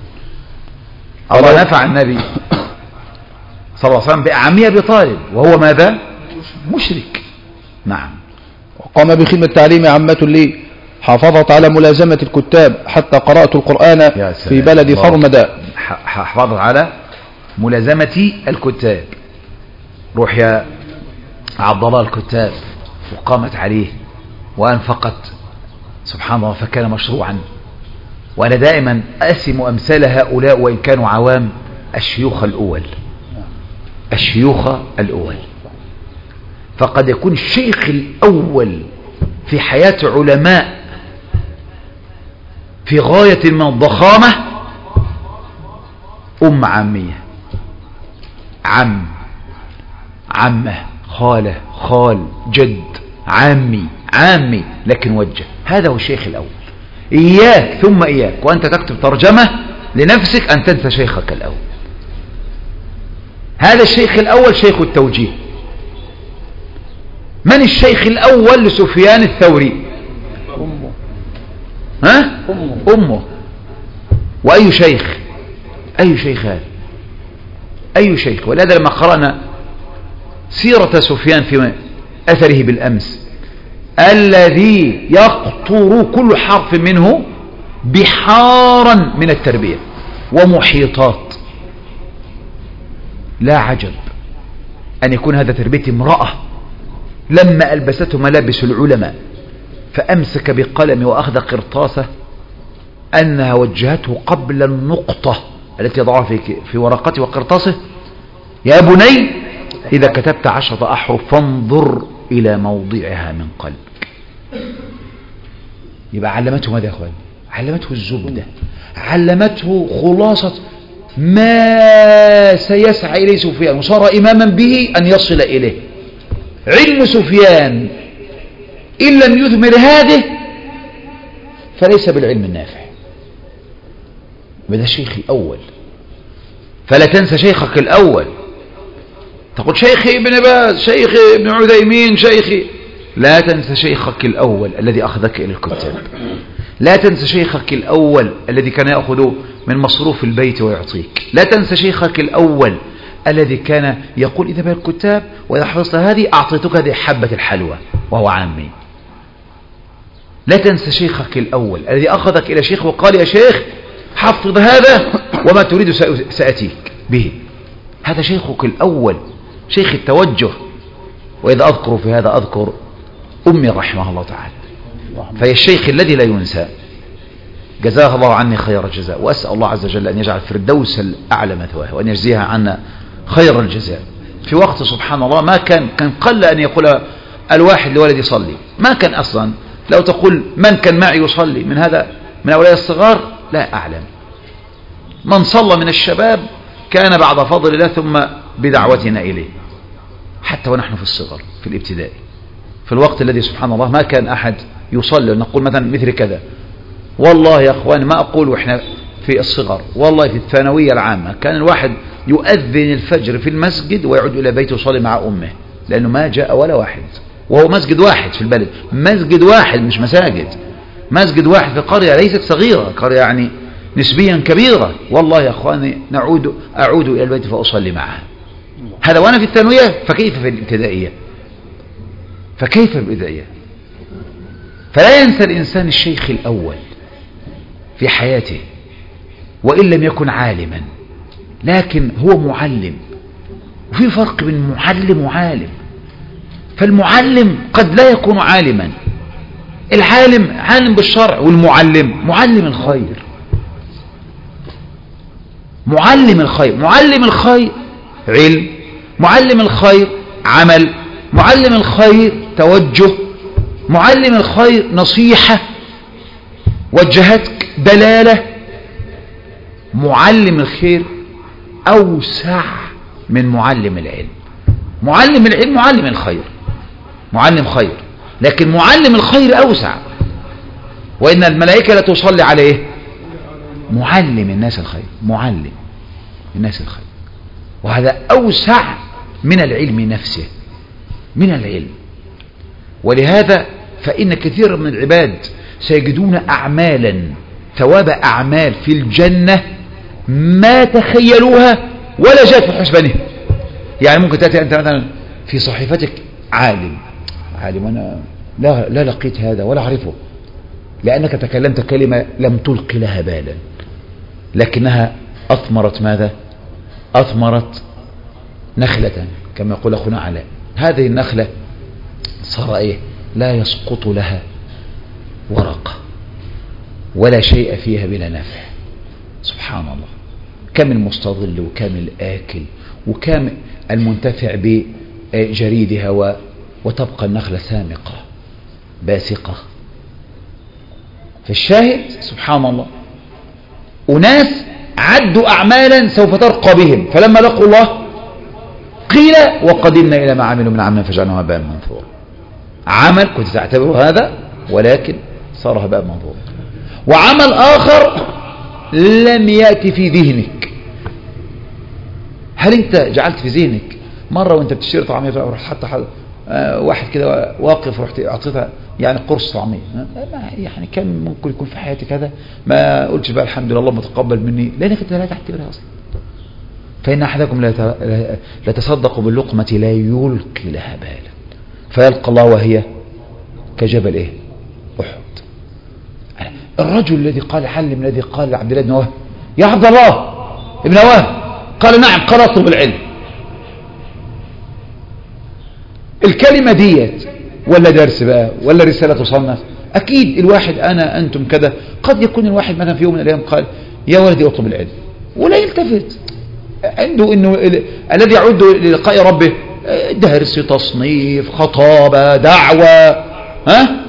الله نفع النبي صلى الله عليه وسلم بأعمية أبي طالب وهو ماذا؟ مشرك. نعم. وقام بخدمة تعليم عامة لي، حافظت على ملازمة الكتاب حتى قرأت القرآن في بلد فرمدة. حافظت على ملازمة الكتاب، روح يا عبد الله الكتاب، وقامت عليه وأنفقت، سبحان الله، فكان مشروعا. وأنا دائما أسم أمثال هؤلاء وإن كانوا عوام، الشيوخ الأول، الشيوخ الأول. فقد يكون الشيخ الأول في حياة علماء في غاية من الضخامة أم عامية، عم، عمة، خالة، خال، جد، عامي، عامي لكن وجه. هذا هو الشيخ الأول. إياك ثم إياك وأنت تكتب ترجمة لنفسك أن تنسى شيخك الأول. هذا الشيخ الأول شيخ التوجيه. من الشيخ الأول لسفيان الثوري؟ أمه. ها؟ أمه. أمه. وأي شيخ؟ أي شيخ هذا؟ أي شيخ؟ ولهذا لما قرأنا سيرة سفيان في أثره بالأمس، الذي يقطر كل حرف منه بحارا من التربية ومحيطات، لا عجب أن يكون هذا تربية امرأة لما ألبسته ملابس العلماء فأمسك بقلم وأخذ قرطاسة أنها وجهته قبل النقطة التي يضعها في, في ورقته وقرطاسه: يا بني إذا كتبت عشرة أحرف فانظر إلى موضعها من قلبك. يبقى علمته ماذا يا أخوان؟ علمته الزبدة، علمته خلاصة ما سيسعى إليه سفيان وصار إماما به أن يصل إليه. علم سفيان إن لم يثمر هذه فليس بالعلم النافع. هذا الشيخ الأول. فلا تنسى شيخك الأول. تقول شيخي ابن باز، شيخي ابن عثيمين، شيخي. لا تنسى شيخك الأول الذي أخذك إلى الكتاب. لا تنسى شيخك الأول الذي كان يأخذ من مصروف البيت ويعطيك. لا تنسى شيخك الأول الذي كان يقول إذا بالكتاب وإذا حفظت هذه أعطيتك هذه حبة الحلوى وهو عامي. لا تنسى شيخك الأول الذي أخذك إلى شيخ وقال يا شيخ حفظ هذا وما تريد سأتيك به. هذا شيخك الأول، شيخ التوجه. وإذا أذكر في هذا أذكر أمي رحمه الله تعالى، فهي الشيخ الذي لا ينسى، جزاها الله عني خير الجزاء، وأسأل الله عز وجل أن يجعل الفردوس الأعلى مثواها وأن يجزيها عنا خير الجزاء. في وقت سبحان الله ما كان كان قل أن يقول الواحد لولد يصلي، ما كان أصلا. لو تقول من كان معي يصلي من هذا من أولاد الصغار لا أعلم. من صلى من الشباب كان بعد فضل الله ثم بدعوتنا إليه، حتى ونحن في الصغر في الابتدائي، في الوقت الذي سبحان الله ما كان أحد يصلي. نقول مثلا مثل كذا، والله يا أخوان ما أقول وإحنا في الصغر، والله في الثانوية العامة كان الواحد يؤذن الفجر في المسجد ويعود إلى بيته يصلي مع أمه، لأنه ما جاء ولا واحد، وهو مسجد واحد في البلد، مسجد واحد مش مساجد، مسجد واحد في قرية ليست صغيرة، قرية يعني نسبيا كبيرة. والله يا أخواني نعود أعود إلى البيت فأصلي معها. هذا وأنا في الثانوية، فكيف في الابتدائية؟ فكيف في الابتدائية؟ فلا ينسى الإنسان الشيخ الأول في حياته، وإن لم يكن عالما لكن هو معلم، وفي فرق بين معلم وعالم. فالمعلم قد لا يكون عالما، العالم عالم بالشرع، والمعلم معلم الخير، معلم الخير. معلم الخير علم، معلم الخير عمل، معلم الخير توجه، معلم الخير نصيحة وجهتك دلالة. معلم الخير أوسع من معلم العلم. معلم العلم معلم الخير، معلم خير، لكن معلم الخير أوسع، وإن الملائكة لا تصلي عليه. معلم الناس الخير، معلم الناس الخير، وهذا أوسع من العلم نفسه، من العلم. ولهذا فإن كثير من العباد سيجدون أعمالا، ثواب أعمال في الجنة ما تخيلوها ولا جاءت في حسبانه. يعني ممكن تأتي أنت مثلا في صحيفتك عالم، عالم أنا لا, لا لقيت هذا ولا أعرفه، لأنك تكلمت كلمة لم تلقي لها بالا، لكنها أثمرت ماذا؟ أثمرت نخلة كما يقول أخونا علاء. هذه النخلة صار إيه؟ لا يسقط لها ورقة ولا شيء فيها بلا نفع. سبحان الله، كم المستظل وكم الآكل وكم المنتفع بجريدها، و... وتبقى النخلة سامقة باسقة. فالشاهد سبحان الله، أناس عدوا أعمالا سوف ترقى بهم، فلما لقوا الله قيل وقدمنا إلى ما عملوا من عمل فجعلناه هباء منثورا. عمل كنت تعتبره هذا ولكن صار هباء منثورا. وعمل آخر لم يأتي في ذهنك. هل أنت جعلت في ذهنك مرة وأنت بتشتري طعمية ورحت حتى حد آه واحد كده واقف رحت أعطيتها يعني قرص طعمية، يعني كان ممكن يكون في حياتي كذا، ما قلتش بقى الحمد لله الله متقبل مني، لأنك أنت لا تعتبرها أصلا. فإن أحدكم لا تصدق باللقمة لا يلقي لها بالا فيلقى الله وهي كجبل إيه؟ أحد. الرجل الذي قال حلم الذي قال لعبد الله بن وهب يا عبد الله ابن وهب، قال نعم، قال اطلب العلم. الكلمة ديت ولا درس بقى ولا رسالة تصنف؟ أكيد الواحد أنا أنتم كذا، قد يكون الواحد مثلا في يوم من الأيام قال يا ولدي اطلب العلم ولا يلتفت، عنده إنه الذي يعد للقاء ربه درس تصنيف خطابة دعوة، ها،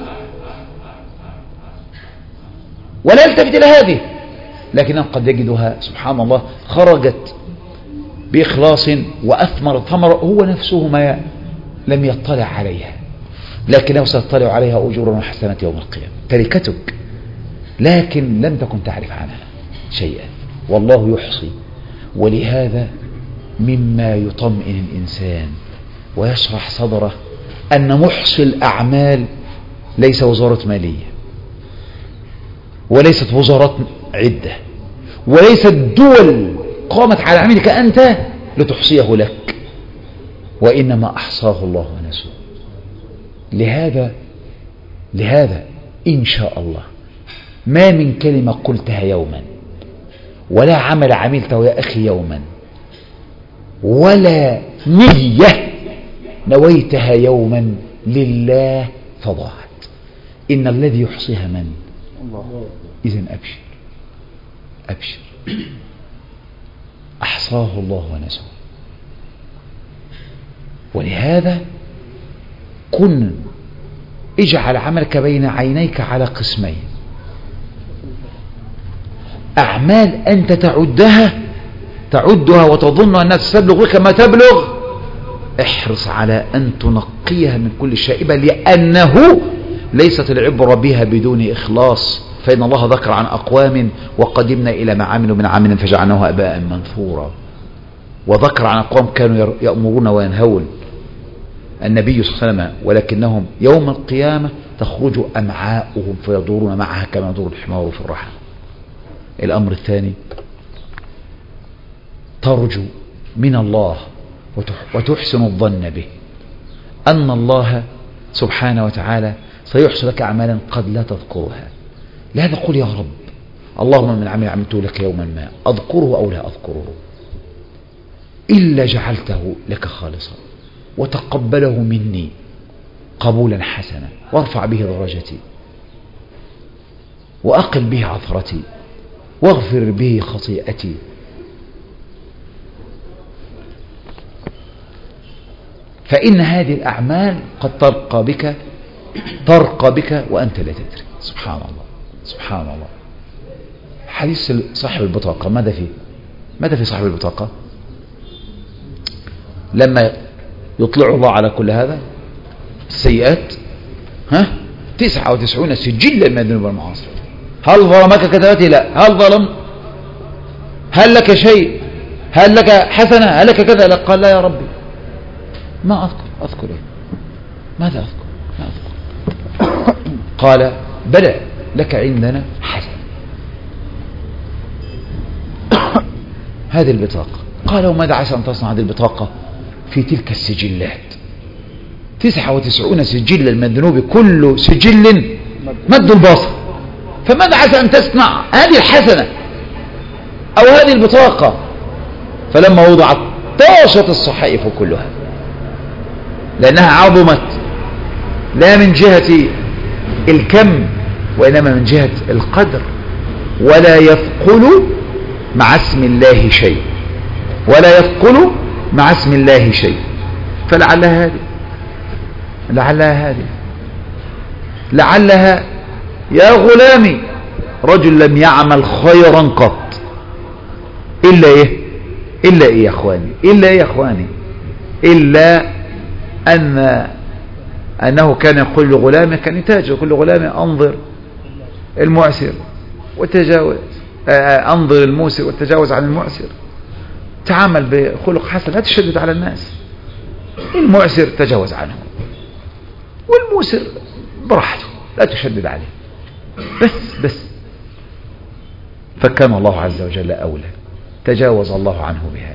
ولا يلتفت إلى هذه، لكنها قد يجدها سبحان الله خرجت بإخلاص وأثمر ثمر هو نفسه ما لم يطلع عليها، لكنه سيطلع عليها أجورا وحسنات يوم القيامة، تركتك، لكن لم تكن تعرف عنها شيئا، والله يحصي. ولهذا مما يطمئن الإنسان ويشرح صدره أن محصي الأعمال ليس وزارة مالية، وليست وزارات عدة، وليست دول قامت على عملك أنت لتحصيه لك، وإنما أحصاه الله ونسوه. لهذا لهذا إن شاء الله ما من كلمة قلتها يوما، ولا عمل عملته يا أخي يوما، ولا نية نويتها يوما لله فضاعت. إن الذي يحصيها من؟ الله. إذن أبشر أبشر، أحصاه الله ونسوه. ولهذا كن اجعل عملك بين عينيك على قسمين: أعمال أنت تعدها تعدها وتظن أنها تبلغ بك ما تبلغ، احرص على أن تنقيها من كل شائبة، لأنه ليست العبرة بها بدون إخلاص، فإن الله ذكر عن أقوام وقدمنا إلى ما عملوا من عمل فجعلناه هباء منثورا، وذكر عن أقوام كانوا يأمرون وينهون النبي صلى الله عليه وسلم ولكنهم يوم القيامة تخرج أمعاؤهم فيدورون معها كما يدور الحمار في الرحى. الأمر الثاني ترجو من الله وتحسن الظن به أن الله سبحانه وتعالى سيحسن لك أعمالا قد لا تذكرها. لهذا قل يا رب اللهم من عمل عملته لك يوما ما أذكره أو لا أذكره إلا جعلته لك خالصا وتقبله مني قبولا حسنا وارفع به درجتي وأقل به عثرتي واغفر به خطيئتي. فإن هذه الأعمال قد ترقى بك ترقى بك وأنت لا تدري. سبحان الله سبحان الله. حديث صاحب البطاقة ماذا فيه؟ ماذا في صاحب البطاقة؟ لما يطلع الله على كل هذا السيئات ها تسعة وتسعون سجلا من الذنوب والمعاصي. هل ظلمك كتابتي؟ لا. هل ظلم؟ هل لك شيء؟ هل لك حسنة؟ هل لك كذا؟ لا. قال لا يا ربي ما أذكر. أذكر إيه؟ ماذا أذكر؟ ما أذكر. قال بلى لك عندنا حسنة. هذه البطاقة. قال وماذا عسى أن تصنع هذه البطاقة في تلك السجلات؟ تسعة وتسعون سجلا من الذنوب كل سجل مد البصر. فماذا عسى أن تصنع هذه الحسنة أو هذه البطاقة؟ فلما وضعت طاشت الصحائف كلها لأنها عظمت لا من جهة الكم وإنما من جهة القدر. ولا يثقل مع اسم الله شيء ولا يثقل مع اسم الله شيء. فلعلها هذه لعلها هذه لعلها يا غلامي رجل لم يعمل خيرا قط إلا إيه إلا إيه يا أخواني إلا إيه يا أخواني إلا أن أنه كان يقول لغلامه كان يتاجر كل غلامه أنظر المعسر وتجاوز أنظر الموسر وتجاوز عن المعسر. تعامل بخلق حسن لا تشدد على الناس. المعسر تجاوز عنه والموسر براحته لا تشدد عليه. بس بس فكان الله عز وجل أولى. تجاوز الله عنه بهذا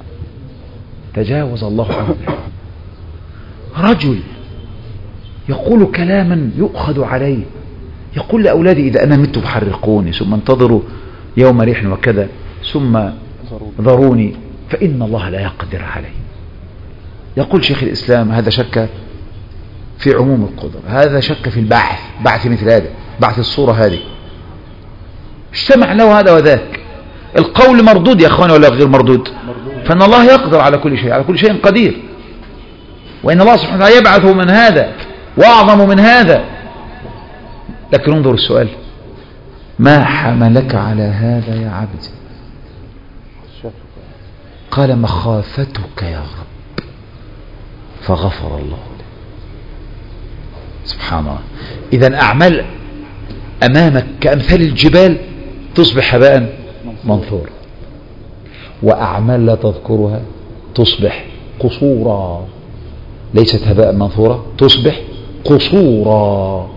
تجاوز الله عنه بهذا. رجل يقول كلاما يؤخذ عليه يقول لأولادي إذا أنا مت فحرقوني ثم انتظروا يوم ريح وكذا ثم ذروني فإن الله لا يقدر عليه. يقول شيخ الإسلام هذا شك في عموم القدر هذا شك في البعث بعث مثل هذا بعث الصورة هذه اجتمع له هذا وذاك. القول مردود يا أخواني ولا غير مردود؟ فإن الله يقدر على كل شيء على كل شيء قدير. وإن الله سبحانه وتعالى يبعث من هذا وأعظم من هذا. لكن انظر السؤال ما حملك على هذا يا عبدي؟ قال مخافتك يا رب فغفر الله له. سبحان الله. إذا أعمال أمامك كأمثال الجبال تصبح هباء منثورا وأعمال لا تذكرها تصبح قصورا ليست هباء منثورا تصبح قصورا.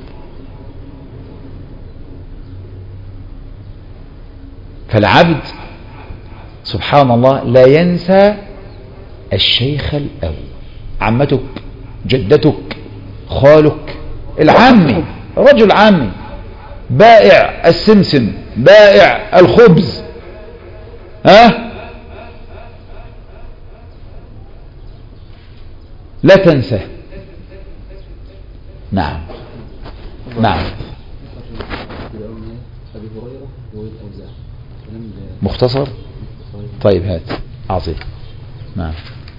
فالعبد سبحان الله لا ينسى الشيخ الأول عمتك جدتك خالك العمي رجل عمي بائع السمسم بائع الخبز ها لا تنسى. نعم نعم مختصر. طيب هات أعطيه. نعم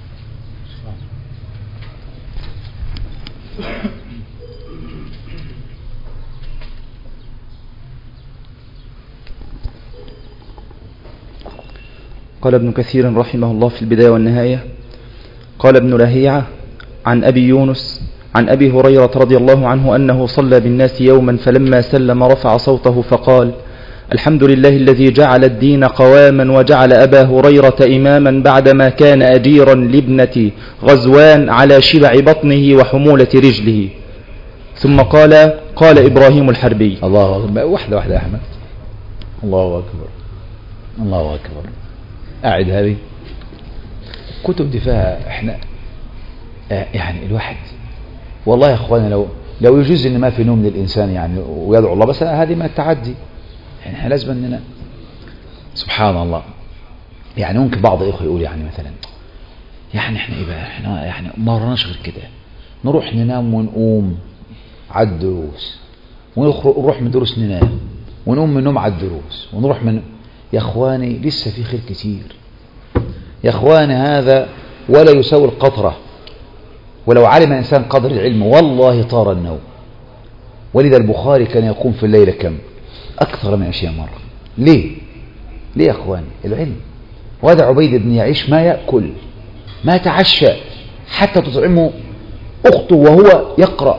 قال ابن كثير رحمه الله في البداية والنهاية قال ابن لهيعة عن أبي يونس عن أبي هريرة رضي الله عنه أنه صلى بالناس يوما فلما سلم رفع صوته فقال: الحمد لله الذي جعل الدين قواما وجعل أبا هريرة إماما بعدما كان أجيرا لابنة غزوان على شبع بطنه وحمولة رجله. ثم قال: قال إبراهيم الحربي. الله أكبر. واحدة واحدة يا أحمد. الله أكبر الله أكبر. أعد هذه. كتب دي فيها احنا يعني الواحد والله يا اخوانا لو لو يجوز ان ما في نوم للانسان يعني ويدعو الله، بس هذه ما التعدي يعني احنا لازم اننا سبحان الله. يعني ممكن بعض الاخوه يقول يعني مثلا يعني احنا ايه بقى، احنا يعني ما وراناش غير كده، نروح ننام ونقوم على الدروس، ونروح من دروس ننام ونقوم من النوم على الدروس، ونروح من يا اخواني لسه في خير كتير يا اخواني. هذا ولا يساوي القطرة، ولو علم الإنسان قدر العلم والله طار النوم. ولذا البخاري كان يقوم في الليلة كم؟ أكثر من عشرين مرة. ليه؟ ليه يا اخواني؟ العلم. وهذا عبيد بن يعيش ما يأكل ما تعشى حتى تطعمه أخته وهو يقرأ.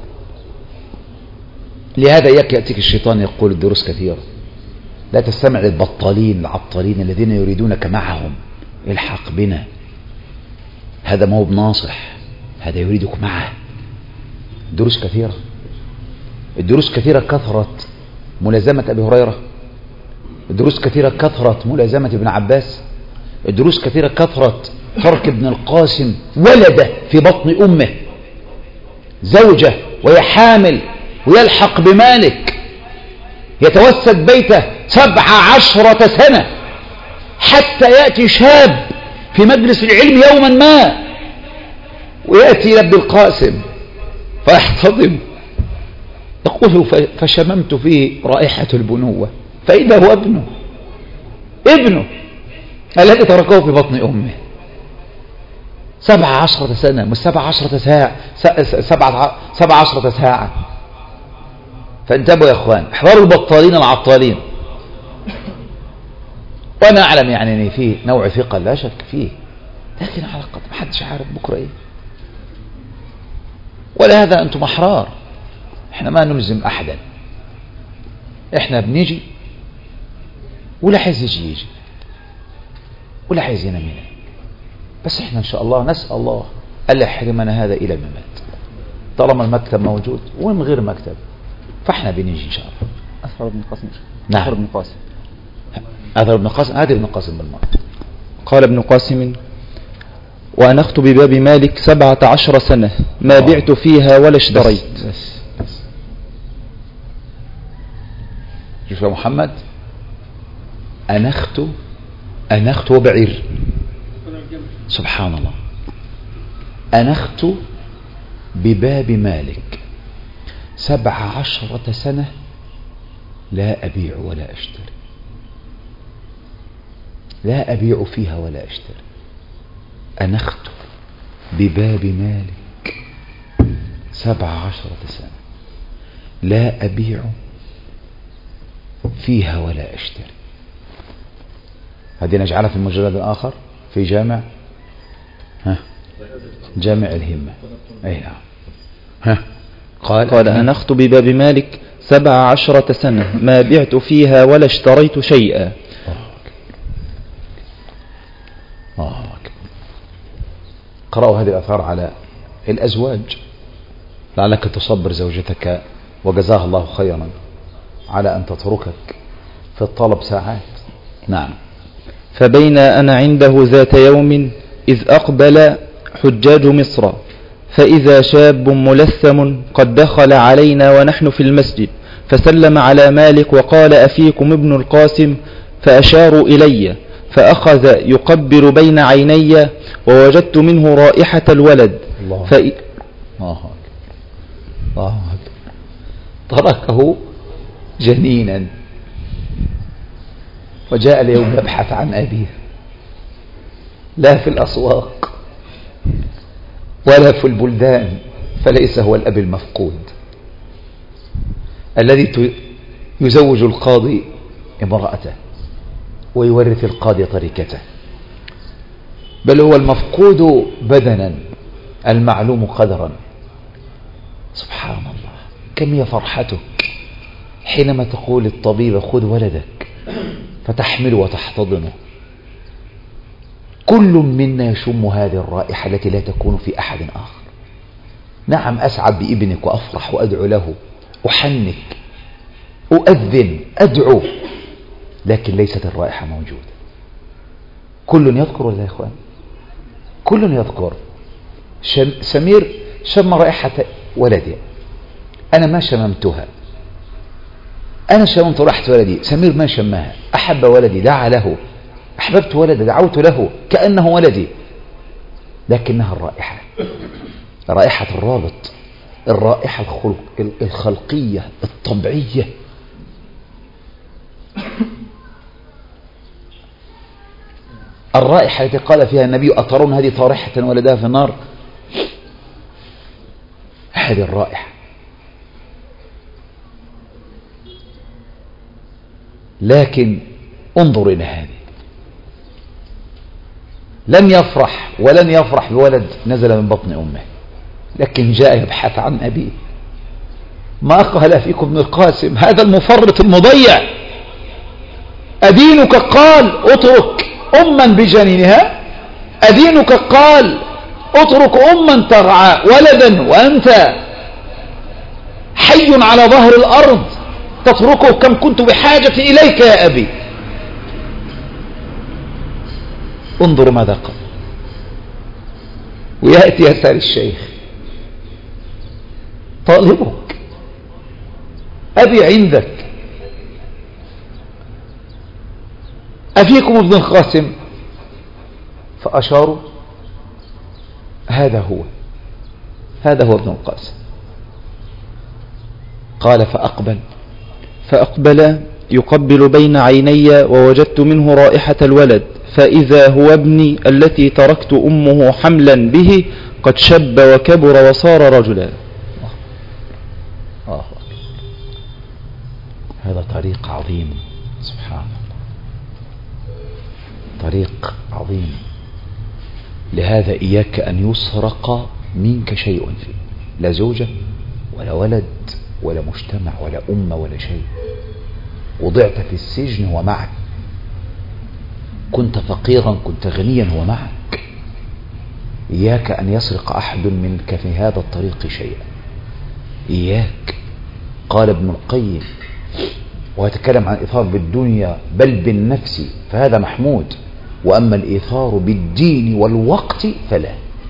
لهذا يأتيك الشيطان يقول الدروس كثيرة، لا تستمع للبطالين العطالين الذين يريدونك معهم، الحق بنا، هذا ما هو بناصح، هذا يريدك معه. الدروس كثيرة، الدروس كثيرة كثرت ملازمة أبي هريرة، الدروس كثيرة كثرت ملازمة ابن عباس، الدروس كثيرة كثرت ترك ابن القاسم ولده في بطن أمه زوجة وهي حامل ويلحق بمالك يتوسد بيته سبع عشرة سنة حتى يأتي شاب في مجلس العلم يوما ما ويأتي إلى ابن القاسم فيحتضن، يقول فشممت فيه رائحة البنوة فإذا هو ابنه ابنه الذي تركه في بطن أمه سبع عشرة سنة، مش سبع عشرة ساعة، سبع, سبع عشرة ساعة. فانتبهوا يا اخوان، احذروا البطالين العطالين. وانا اعلم يعني ان فيه نوع ثقة لا شك فيه، لكن على قد ما حدش عارف بكره ايه. ولهذا انتم احرار، احنا ما نلزم احدا، احنا بنيجي ولا عايز يجي يجي ولا عايز ينام ينام، بس احنا ان شاء الله نسأل الله الا يحرمنا هذا الى الممات، طالما المكتب موجود ومن غير مكتب فاحنا بنيجي ان شاء الله. اثر ابن قاسم. نعم. اثر ابن قاسم. اثر ابن قاسم. هذا ابن قاسم بالمرة. قال ابن قاسم: وأنخت بباب مالك سبعة عشر سنة ما أوه. بعت فيها ولا اشتريت. بس بس بس. شوف يا محمد، أنخت أنخت وبعير، سبحان الله. أنخت بباب مالك سبع عشرة سنة لا أبيع ولا أشتري، لا أبيع فيها ولا أشتري. أنخت بباب مالك سبع عشرة سنة لا أبيع فيها ولا أشتري. هذه نجعلها في المجلد الآخر في جامع ها جامع الهمة. أي نعم. ها قال قال أنخت بباب مالك سبع عشرة سنة ما بعت فيها ولا اشتريت شيئا. الله أكبر. قرأوا هذه الأثار على الأزواج لعلك تصبر زوجتك وجزاها الله خيرا على أن تتركك في الطلب ساعات. نعم. فبين أنا عنده ذات يوم إذ أقبل حجاج مصر فإذا شاب ملثم قد دخل علينا ونحن في المسجد فسلم على مالك وقال: أفيكم ابن القاسم؟ فأشاروا إلي فأخذ يقبل بين عيني ووجدت منه رائحة الولد. الله ف... الله الله تركه جنينا وجاء اليوم يبحث عن أبيه، لا في الأسواق ولا في البلدان، فليس هو الأب المفقود الذي يزوج القاضي امرأته ويورث القاضي طريقته، بل هو المفقود بدنا المعلوم قدرا سبحان الله، كم هي فرحتك حينما تقول الطبيب خذ ولدك فتحمله وتحتضنه. كل منا يشم هذه الرائحة التي لا تكون في أحد آخر. نعم، أسعد بابنك وأفرح وأدعو له، أحنك، أؤذن، أدعو، لكن ليست الرائحة موجودة. كل يذكر ولا يا إخوان؟ كل يذكر. شم سمير شم رائحة ولدي، أنا ما شممتها. أنا شممت رائحة ولدي، سمير ما شمها. أحب ولدي، دعا له، أحببت ولدي، دعوت له كأنه ولدي، لكنها الرائحة، رائحة الرابط، الرائحة الخلق الخلقية الطبيعية. الرائحة التي قال فيها النبي أترون هذه طارحة ولدها في النار، هذه الرائحة. لكن انظر إلى هذه، لن يفرح ولن يفرح بولد نزل من بطن أمه، لكن جاء يبحث عن أبيه. ما قال فيكم ابن القاسم هذا المفرط المضيع، أدينك قال اترك أما بجنينها، أدينك قال اترك أما ترعى ولدا وأنت حي على ظهر الأرض تتركه، كم كنت بحاجة إليك يا أبي. انظر ماذا قال. ويأتي يسأل الشيخ طالبك أبي عندك، أفيكم ابن القاسم؟ فأشاروا هذا هو، هذا هو ابن القاسم. قال فأقبل فأقبل يقبل بين عيني، ووجدت منه رائحة الولد، فإذا هو ابني التي تركت أمه حملا به قد شب وكبر وصار رجلا. آه. هذا طريق عظيم، سبحان الله، طريق عظيم. لهذا إياك أن يسرق منك شيء فيه، لا زوجة ولا ولد ولا مجتمع ولا أمة ولا شيء. وضعت في السجن هو معك، كنت فقيرا كنت غنيا هو معك. إياك أن يسرق أحد منك في هذا الطريق شيئا، إياك. قال ابن القيم ويتكلم عن الإيثار بالدنيا بل بالنفس فهذا محمود، وأما الإيثار بالدين والوقت فلا.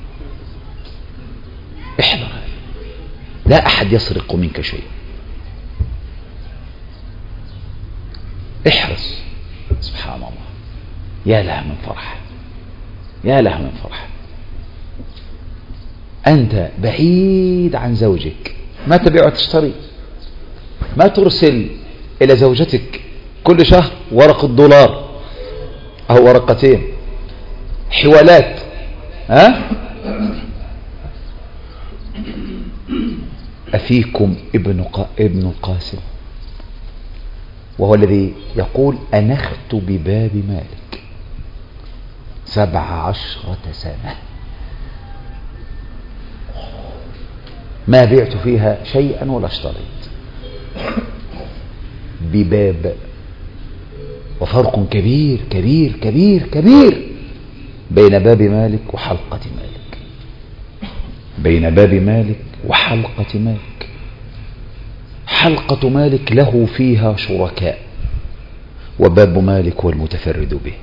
احذر هذا، لا أحد يسرق منك شيء. احرص. سبحان الله، يا لها من فرح، يا لها من فرح. أنت بعيد عن زوجك، ما تبيع وتشتري، ما ترسل إلى زوجتك كل شهر ورقة دولار أو ورقتين، حوالات. ها؟ أفيكم ابن قا... ابن القاسم، وهو الذي يقول أنخت بباب مالك سبع عشرة سنة ما بعت فيها شيئا ولا اشتريت. بباب، وفرق كبير كبير كبير كبير بين باب مالك وحلقة مالك، بين باب مالك وحلقة مالك. حلقة مالك له فيها شركاء، وباب مالك هو المتفرد به.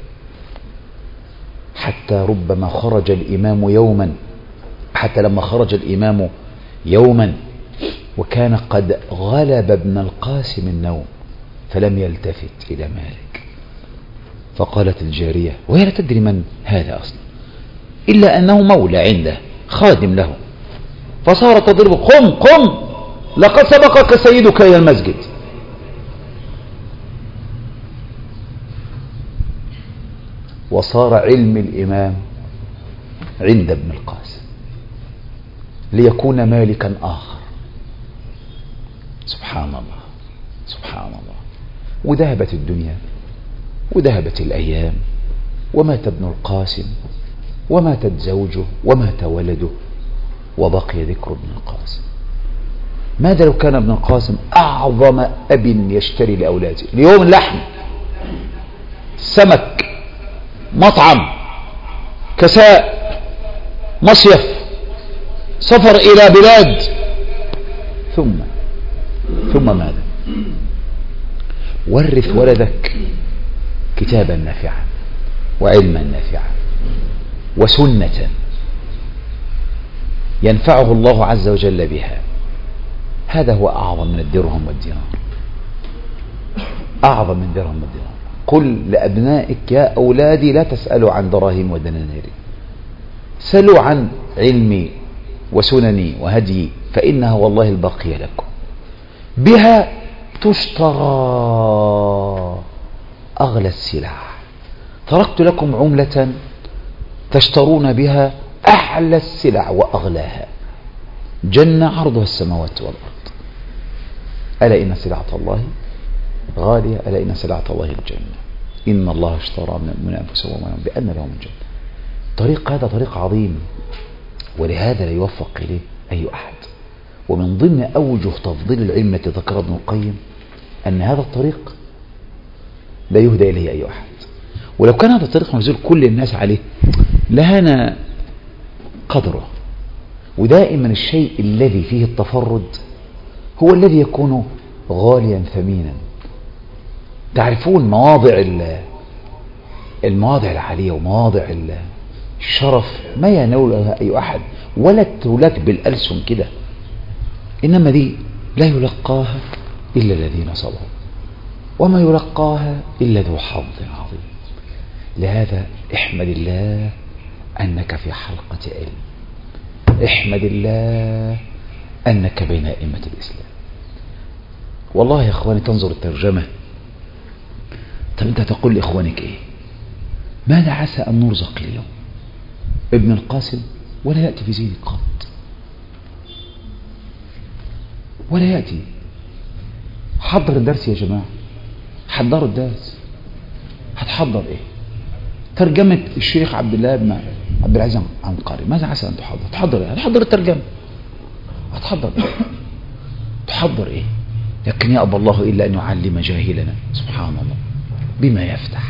حتى ربما خرج الإمام يوما، حتى لما خرج الإمام يوما وكان قد غلب ابن القاسم النوم فلم يلتفت إلى مالك، فقالت الجارية وهي لا تدري من هذا أصلا، إلا أنه مولى عنده خادم له، فصارت تضرب قم قم لقد سبقك سيدك إلى المسجد. وصار علم الإمام عند ابن القاسم ليكون مالكا آخر. سبحان الله، سبحان الله. وذهبت الدنيا وذهبت الأيام، ومات ابن القاسم وماتت زوجه ومات ولده، وبقي ذكر ابن القاسم. ماذا لو كان ابن القاسم أعظم أب يشتري لأولاده؟ اليوم اللحم، سمك، مطعم، كساء، مصيف، سفر إلى بلاد، ثم ثم ماذا؟ ورث ولدك كتابا نافعا وعلما نافعا وسنة ينفعه الله عز وجل بها. هذا هو أعظم من الدرهم والدينار، أعظم من درهم والدينار. قل لأبنائك يا أولادي لا تسألوا عن دراهم ودنانير، سألوا عن علمي وسنني وهدي، فإنها والله الباقية لكم، بها تشترى أغلى السلع. تركت لكم عملة تشترون بها أعلى السلع وأغلاها، جنة عرضها السماوات والأرض. ألا إن سلعة الله غالية، ألا إن سلعة الله الجنة، إن الله اشترى من أنفسهم بأن لهم الجنة. طريق هذا طريق عظيم، ولهذا لا يوفق إليه أي أحد. ومن ضمن أوجه تفضيل العلم التي ذكر ابن القيم أن هذا الطريق لا يهدى إليه أي أحد، ولو كان هذا الطريق منزل كل الناس عليه لهنا قدره. ودائما الشيء الذي فيه التفرد هو الذي يكون غاليا ثمينا. تعرفون مواضع المواضع العالية ومواضع الشرف ما ينولها أي أحد، ولا تولك بالألسن كده، إنما دي لا يلقاها إلا الذين صبروا، وما يلقاها إلا ذو حظ عظيم. لهذا احمد الله أنك في حلقة علم، احمد الله أنك بين أئمة الإسلام. والله يا إخواني تنظر الترجمة، طب أنت تقول لإخوانك إيه؟ ماذا عسى أن نرزق اليوم؟ ابن القاسم ولا يأتي في ذهنك قط، ولا يأتي. حضر الدرس يا جماعة، حضروا الدرس. هتحضر إيه؟ ترجمة الشيخ عبد الله بن عبد العزيز عنقري، ماذا عسى أن تحضر؟ تحضر إيه؟ هتحضر الترجمة. هتحضر إيه؟ تحضر إيه؟ لكن يأبى الله إلا أن يعلم جاهلنا. سبحان الله، بما يفتح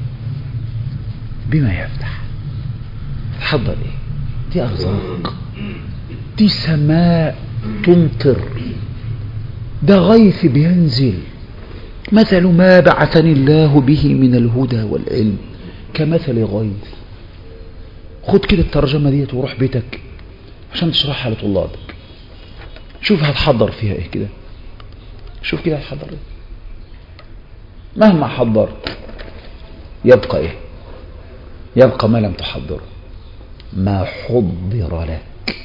بما يفتح. تحضر إيه؟ دي أرزاق، دي سماء تمطر، ده غيث بينزل. مثل ما بعثني الله به من الهدى والعلم كمثل غيث. خد كده الترجمة ديت وروح بيتك عشان تشرحها لطلابك. شوف هتحضر فيها ايه كده، شوف كده هتحضر ايه. مهما حضرت يبقى ايه؟ يبقى ما لم تحضره، ما حضر لك،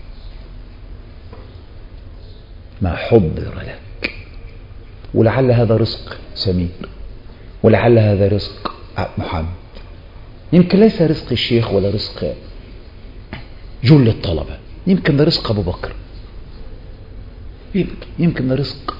ما حضر لك. ولعل هذا رزق سمير، ولعل هذا رزق محمد، يمكن ليس رزق الشيخ ولا رزق جل الطلبة، يمكن ده رزق أبو بكر، يمكن, يمكن ده رزق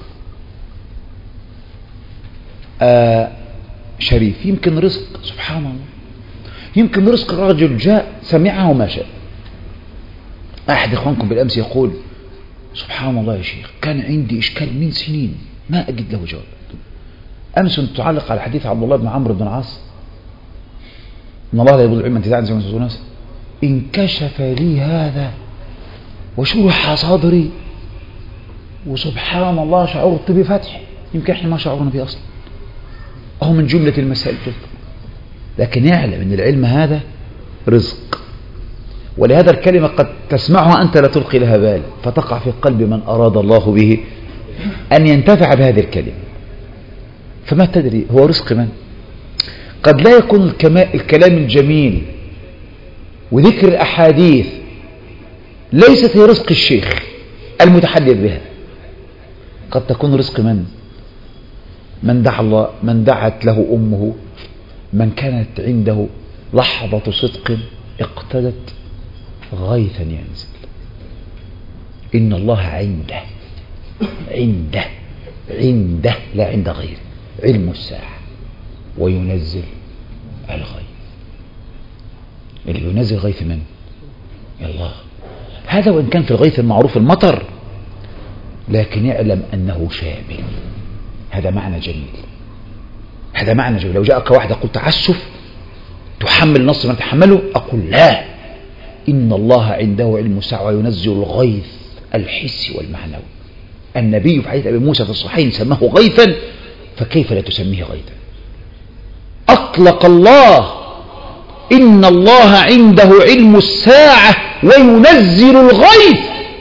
آه شريف، يمكن رزق سبحان الله، يمكن رزق رجل جاء سمعه وما شاء. أحد إخوانكم بالأمس يقول سبحان الله يا شيخ، كان عندي إشكال من سنين ما أجد له جواب. أمس تعلق على حديث عبد الله بن عمرو بن العاص إن الله لا يبغض العلم انتزاعا زي ما تقول ناس. انكشف لي هذا وشرح صدري، وسبحان الله شعرت بفتح يمكن احنا ما شعرنا به أصلا. أهو من جملة المسائل تلك. لكن يعلم أن العلم هذا رزق، ولهذا الكلمة قد تسمعها أنت لا تلقي لها بال، فتقع في قلب من أراد الله به أن ينتفع بهذه الكلمة. فما تدري هو رزق من؟ قد لا يكون الكلام الجميل وذكر الأحاديث ليست هي رزق الشيخ المتحدث بها، قد تكون رزق من؟ من دعا الله، من دعت له أمه، من كانت عنده لحظة صدق اقتدت غيثا ينزل. إن الله عنده عنده عنده لا عند غيره علم الساعة وينزل الغيث. اللي ينزل غيث من؟ الله. هذا وإن كان في الغيث المعروف المطر، لكن اعلم أنه شامل. هذا معنى جميل، هذا معنى جميل. لو جاءك واحد يقول تعسف تحمل نص ما تحمله، أقول لا، إن الله عنده علم الساعة وينزل الغيث الحسي والمعنوي. النبي في حديث أبي موسى في الصحيحين سماه غيثا، فكيف لا تسميه غيثا؟ أطلق الله إن الله عنده علم الساعة وينزل الغيث،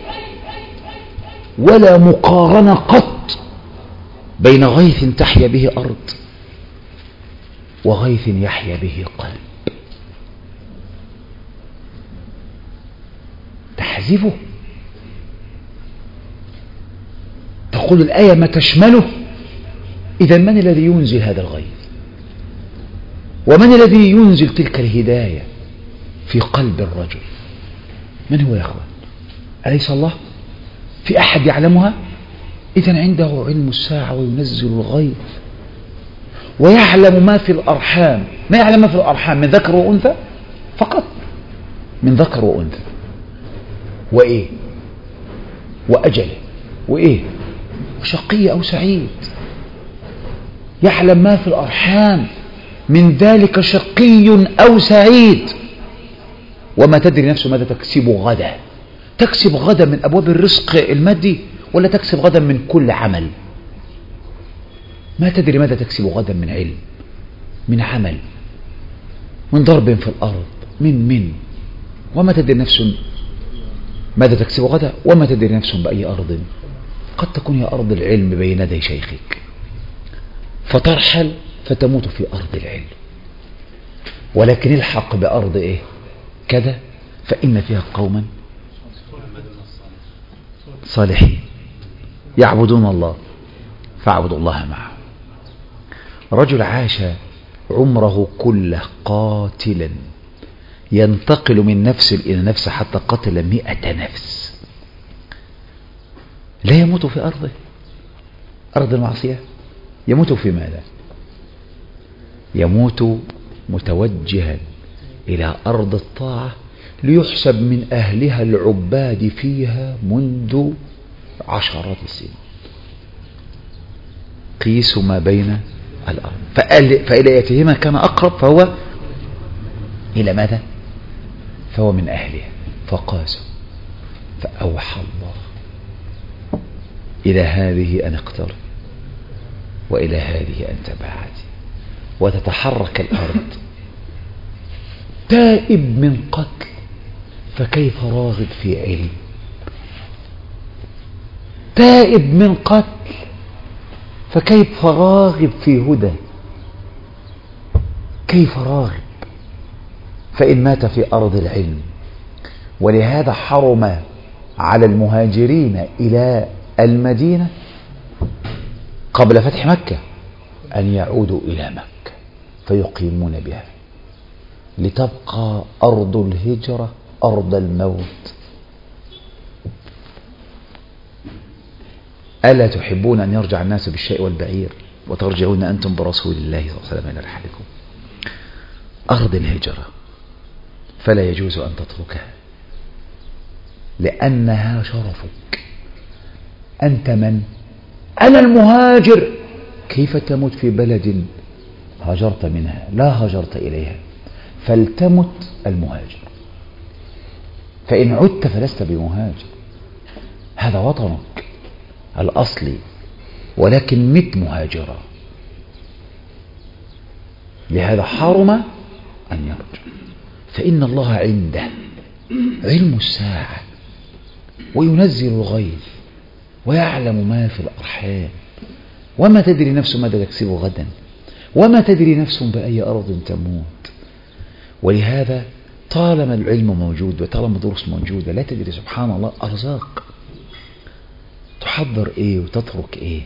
ولا مقارنة قط بين غيث تحيا به أرض وغيث يحيا به قلب. تحذفه، تقول الآية ما تشمله، إذا من الذي ينزل هذا الغيث؟ ومن الذي ينزل تلك الهداية في قلب الرجل؟ من هو يا أخوان؟ أليس الله؟ في أحد يعلمها؟ إذن عنده علم الساعة وينزل الغيث ويعلم ما في الأرحام. ما يعلم ما في الأرحام من ذكر وأنثى فقط، من ذكر وأنثى، وإيه وأجله، وإيه وشقي أو سعيد. يعلم ما في الأرحام، من ذلك شقي أو سعيد. وما تدري نفسه ماذا تكسب غدا. تكسب غدا من أبواب الرزق المادي ولا تكسب غدا من كل عمل؟ ما تدري ماذا تكسب غدا من علم، من عمل، من ضرب في الأرض، من من وما تدري نفس ماذا تكسب غدا، وما تدري نفس بأي أرض. قد تكون يا أرض العلم بين يدي شيخك فترحل فتموت في أرض العلم، ولكن الحق بأرض إيه كذا، فإن فيها قوما صالحين يعبدون الله فاعبدوا الله معه. رجل عاش عمره كله قاتلا، ينتقل من نفس إلى نفس حتى قتل مئة نفس، لا يموت في أرضه، أرض المعصية. يموت في ماذا؟ يموت متوجها إلى أرض الطاعة ليحسب من أهلها العباد فيها منذ عشرات السنين. قيسوا ما بين الأرض، فإلى يتهما كان أقرب، فهو إلى ماذا؟ فهو من أهلها. فقاسوا فأوحى الله إلى هذه أن اقترب وإلى هذه أن تباعد، وتتحرك الأرض. تائب من قتل فكيف راغب في علم؟ تائب من قتل فكيف راغب في هدى؟ كيف راغب؟ فإن مات في أرض العلم. ولهذا حرم على المهاجرين إلى المدينة قبل فتح مكة أن يعودوا إلى مكة فيقيمون بها، لتبقى أرض الهجرة أرض الموت. ألا تحبون أن يرجع الناس بالشيء والبعير وترجعون أنتم برسول الله صلى الله عليه وسلم إلى رحلكم؟ أرض الهجرة فلا يجوز أن تتركها، لأنها شرفك. أنت من؟ أنا المهاجر. كيف تموت في بلد هاجرت منها؟ لا هاجرت إليها. فلتمت المهاجر، فإن عدت فلست بمهاجر، هذا وطنك الأصلي، ولكن مت مهاجرا. لهذا حرم أن يرجع. فإن الله عنده علم الساعة وينزل الغيث ويعلم ما في الأرحام، وما تدري نفس ماذا تكسب غدا، وما تدري نفس بأي أرض تموت. ولهذا طالما العلم موجود وطالما الدروس موجودة لا تدري سبحان الله أرزاق، تحضر إيه وتترك إيه.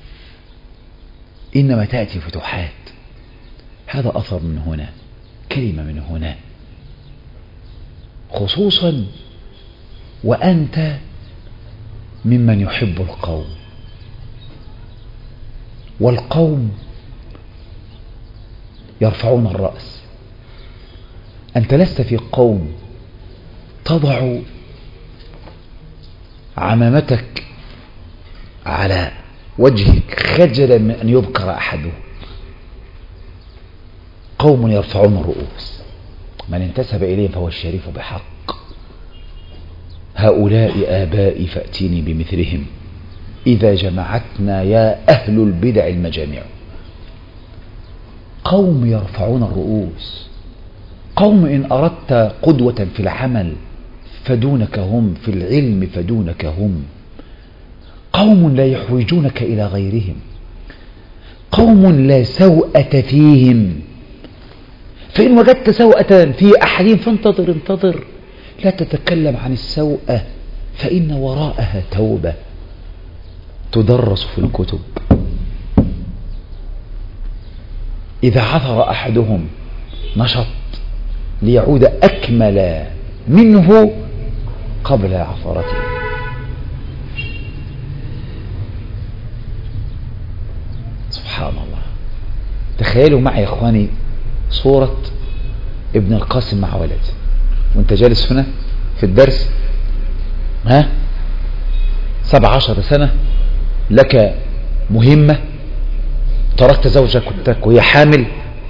إنما تأتي فتوحات. هذا أثر من هنا، كلمة من هنا، خصوصا وأنت ممن يحب القوم، والقوم يرفعون الرأس. أنت لست في قوم تضع عمامتك على وجهك خجلا من أن يذكر أحدهم. قوم يرفعون الرؤوس من انتسب إليهم فهو الشريف بحق. هؤلاء آبائي فأتيني بمثلهم إذا جمعتنا يا أهل البدع المجامع. قوم يرفعون الرؤوس، قوم إن أردت قدوة في العمل فدونك هم، في العلم فدونك هم. قوم لا يحوجونك إلى غيرهم، قوم لا سوءة فيهم. فإن وجدت سوءة في أحدهم فانتظر انتظر، لا تتكلم عن السوءة فإن وراءها توبة تدرس في الكتب. إذا عثر أحدهم نشط ليعود أكمل منه قبل عثرته. سبحان الله. تخيلوا معي يا إخواني صورة ابن القاسم مع ولد وانت جالس هنا في الدرس، ها سبع عشر سنة لك مهمة، تركت زوجتك وهي حامل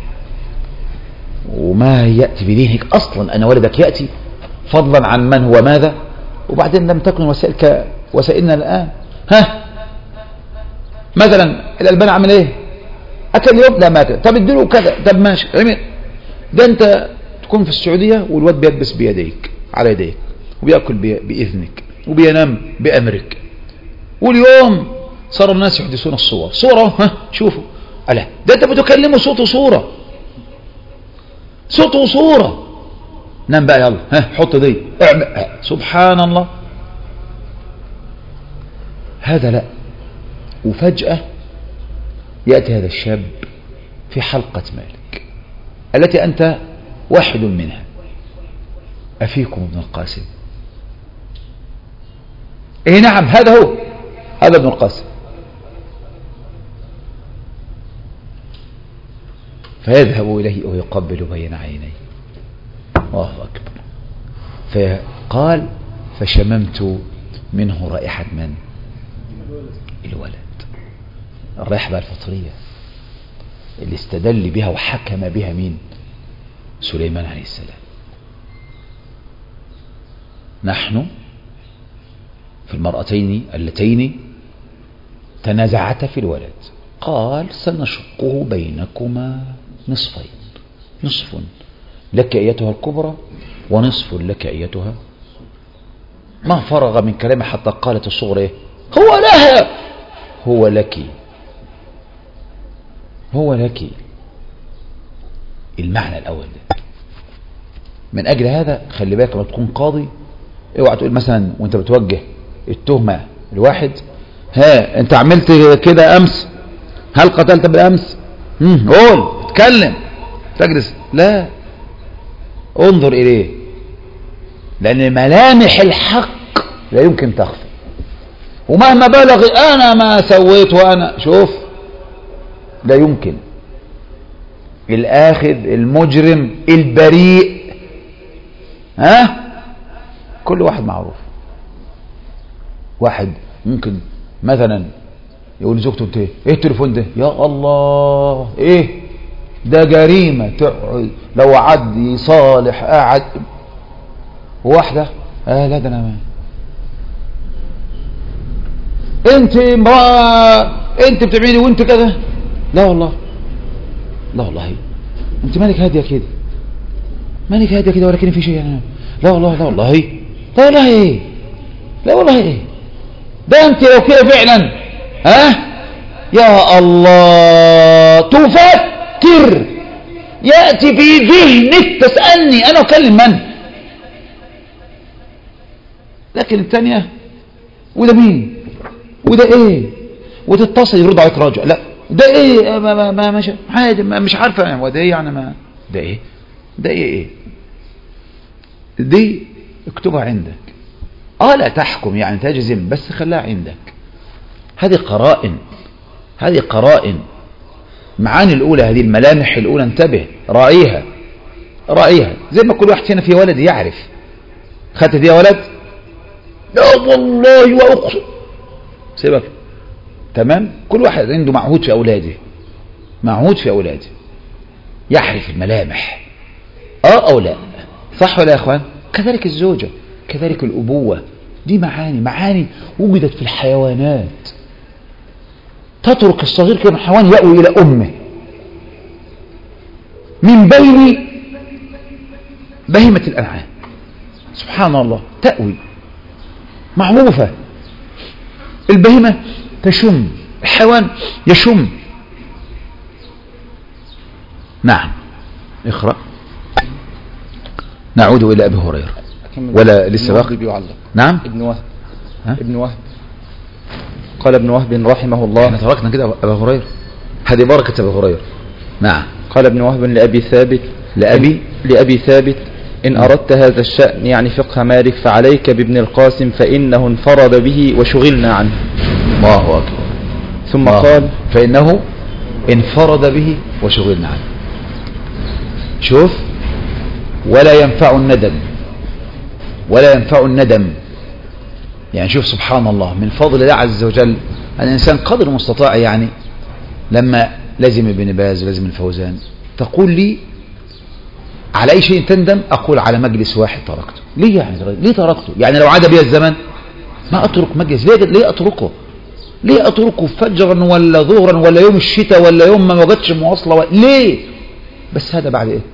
وما يأتي بدينك أصلا أن ولدك يأتي، فضلا عن من هو ماذا، وبعدين لم تكن وسائلك وسائلنا الآن. ها مثلا الألبان عمل ايه؟ أكل يوم لا مات، طب اديله كذا، طب ماشي. ده أنت تكون في السعودية والواد بيلبس بيديك على يديك وبيأكل بإذنك وبينام بأمرك، واليوم صار الناس يحدثون الصور صورة. ها شوفوا، ألا ده أنت بتكلمه صوت وصورة، صوت وصورة. نام بقى يلا، ها حط دي اعمل. سبحان الله. هذا لا. وفجأة يأتي هذا الشاب في حلقة مالك التي أنت واحد منها. أفيكم ابن القاسم؟ إيه نعم، هذا هو، هذا ابن القاسم. فيذهب إليه ويقبل بين عينيه. الله أكبر. فقال فشممت منه رائحة من؟ الولد. الرائحة بقى الفطرية اللي استدل بها وحكم بها مين؟ سليمان عليه السلام. نحن في المرأتين اللتين تنازعتا في الولد قال سنشقه بينكما نصفين، نصف لك أيتها الكبرى ونصف لك أيتها. ما فرغ من كلامه حتى قالت الصغرى هو لها، هو لك، هو لك. المعنى الأول ده. من أجل هذا خلي بالك لما تكون قاضي اوعى تقول مثلا وانت بتوجه التهمة الواحد، ها انت عملت كده أمس، هل قتلت بالأمس؟ هم قول اتكلم تجلس. لا، انظر إليه، لأن ملامح الحق لا يمكن تخفى، ومهما بلغ أنا ما سويت وأنا شوف لا يمكن. الآخذ المجرم البريء، ها كل واحد معروف. واحد ممكن مثلا يقول لزوجته انت ايه التليفون ده؟ يا الله ايه ده جريمة. تقعد لو عدي صالح قاعد واحدة اه لا ده انا ما. انت امرأة انت بتعملي وانت كذا. لا والله، لا والله انت مالك هادية كده، مالك هادية كده ولكن في شيء يعني. لا والله، لا والله، لا والله ايه، لا والله ايه ده انت لو كده فعلا ها يا الله تفكر يأتي في ذهنك تسألني أنا أكلم من. لكن الثانية وده مين وده ايه وتتصل يرد عليك راجع. لا ده ايه ما ما ما مش عادي مش عارفه يعني وده ايه يعني ما ده ايه ده ايه ايه دي اكتبها عندك. اه لا تحكم يعني تجزم، بس خليها عندك. هذه قرائن، هذه قرائن. معاني الأولى، هذه الملامح الأولى انتبه، رأيها رأيها زي ما كل واحد هنا في ولد يعرف. خدت دي يا ولد؟ لا والله وأقسم. سيبك تمام. كل واحد عنده معهود في أولاده، معهود في أولاده يحرف الملامح اه او لا، صح ولا يا اخوان؟ كذلك الزوجة، كذلك الأبوة، دي معاني معاني وجدت في الحيوانات. تترك الصغير كده من الحيوان يأوي إلى أمه من بين بهيمة الأنعام، سبحان الله، تأوي معروفة. البهيمة تشم، الحيوان يشم. نعم اقرأ. نعود إلى أبي هريرة ولا لسه باقي؟ نعم ابن وهب. ابن وهب قال ابن وهب رحمه الله. احنا تركنا كده أبا هريرة، هذه بركة أبي هريرة. نعم. قال ابن وهب لأبي ثابت لأبي لأبي ثابت إن أردت هذا الشأن يعني فقه مالك فعليك بابن القاسم فإنه انفرد به وشغلنا عنه. الله أكبر. ثم قال فإنه انفرد به وشغلنا عنه. شوف، ولا ينفع الندم، ولا ينفع الندم. يعني شوف سبحان الله من فضل الله عز وجل الإنسان قدر المستطاع. يعني لما لازم ابن باز لازم الفوزان تقول لي على أي شيء تندم، أقول على مجلس واحد تركته. ليه يعني؟ ليه تركته؟ يعني لو عاد بي الزمن ما أترك مجلس. ليه, ليه أتركه؟ ليه أتركه فجرا ولا ظهرا ولا يوم الشتاء ولا يوم ما وجدتش مواصلة و... ليه؟ بس هذا بعد إيه؟